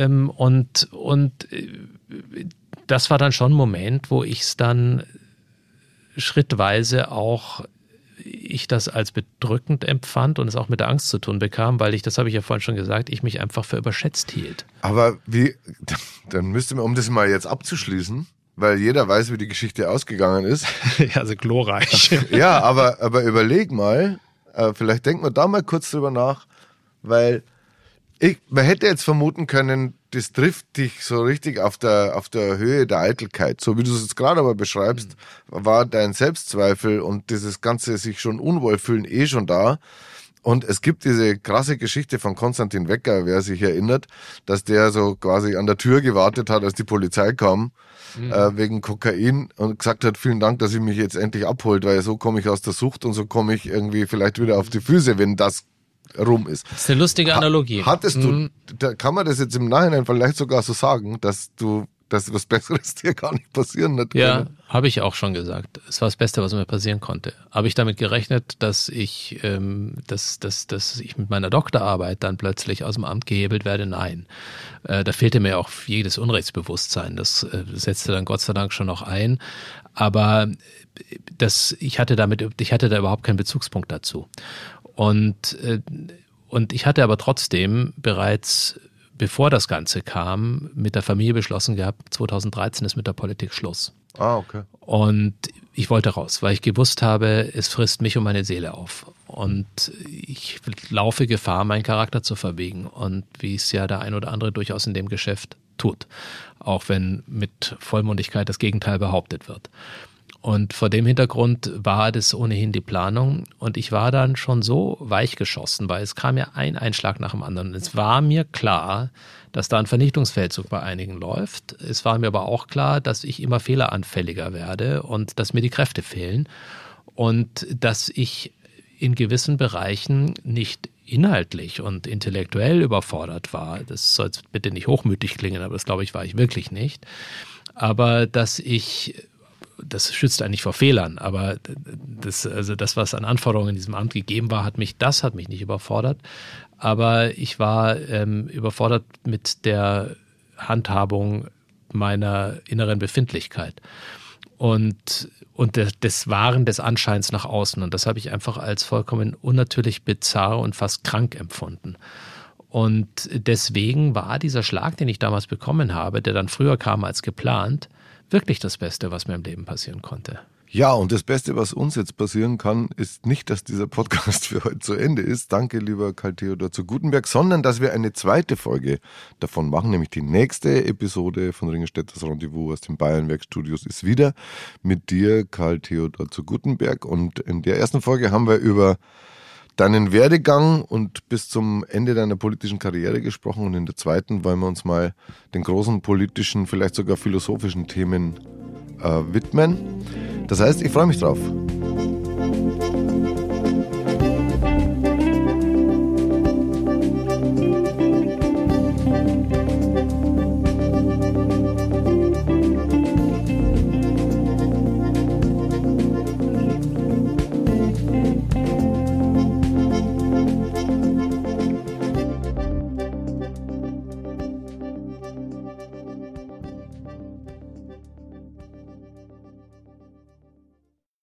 das war dann schon ein Moment, wo ich es dann schrittweise auch ich das als bedrückend empfand und es auch mit der Angst zu tun bekam, weil ich, das habe ich ja vorhin schon gesagt, ich mich einfach für überschätzt hielt. Aber dann müsste man, um das mal jetzt abzuschließen, weil jeder weiß, wie die Geschichte ausgegangen ist. Ja, also glorreich. Ja, aber überleg mal, vielleicht denken wir da mal kurz drüber nach, weil man hätte jetzt vermuten können, das trifft dich so richtig auf der Höhe der Eitelkeit. So wie du es jetzt gerade aber beschreibst, war dein Selbstzweifel und dieses ganze sich schon unwohl fühlen schon da. Und es gibt diese krasse Geschichte von Konstantin Wecker, wer sich erinnert, dass der so quasi an der Tür gewartet hat, als die Polizei kam, wegen Kokain und gesagt hat, vielen Dank, dass ihr mich jetzt endlich abholt, weil so komme ich aus der Sucht und so komme ich irgendwie vielleicht wieder auf die Füße, wenn das rum ist. Das ist eine lustige Analogie. Hattest du, kann man das jetzt im Nachhinein vielleicht sogar so sagen, dass was Besseres dir gar nicht passieren hat können? Ja, habe ich auch schon gesagt. Es war das Beste, was mir passieren konnte. Habe ich damit gerechnet, dass ich mit meiner Doktorarbeit dann plötzlich aus dem Amt gehebelt werde? Nein. Da fehlte mir auch jedes Unrechtsbewusstsein. Das setzte dann Gott sei Dank schon noch ein. Aber ich hatte da überhaupt keinen Bezugspunkt dazu. Und ich hatte aber trotzdem bereits, bevor das Ganze kam, mit der Familie beschlossen gehabt, 2013 ist mit der Politik Schluss. Ah, okay. Und ich wollte raus, weil ich gewusst habe, es frisst mich und meine Seele auf. Und ich laufe Gefahr, meinen Charakter zu verbiegen. Und wie es ja der ein oder andere durchaus in dem Geschäft tut. Auch wenn mit Vollmundigkeit das Gegenteil behauptet wird. Und vor dem Hintergrund war das ohnehin die Planung. Und ich war dann schon so weichgeschossen, weil es kam ja ein Einschlag nach dem anderen. Es war mir klar, dass da ein Vernichtungsfeldzug bei einigen läuft. Es war mir aber auch klar, dass ich immer fehleranfälliger werde und dass mir die Kräfte fehlen. Und dass ich in gewissen Bereichen nicht inhaltlich und intellektuell überfordert war. Das soll jetzt bitte nicht hochmütig klingen, aber das glaube ich, war ich wirklich nicht. Aber das schützt eigentlich vor Fehlern, aber das, was an Anforderungen in diesem Amt gegeben war, hat mich nicht überfordert. Aber ich war überfordert mit der Handhabung meiner inneren Befindlichkeit und des Wahren des Anscheins nach außen. Und das habe ich einfach als vollkommen unnatürlich bizarr und fast krank empfunden. Und deswegen war dieser Schlag, den ich damals bekommen habe, der dann früher kam als geplant, wirklich das Beste, was mir im Leben passieren konnte. Ja, und das Beste, was uns jetzt passieren kann, ist nicht, dass dieser Podcast für heute zu Ende ist. Danke, lieber Karl Theodor zu Gutenberg, sondern dass wir eine zweite Folge davon machen, nämlich die nächste Episode von Ringelstädters Rendezvous aus den Bayernwerk-Studios ist wieder mit dir, Karl Theodor zu Gutenberg. Und in der ersten Folge haben wir über deinen Werdegang und bis zum Ende deiner politischen Karriere gesprochen. Und in der zweiten wollen wir uns mal den großen politischen, vielleicht sogar philosophischen Themen widmen. Das heißt, ich freue mich drauf.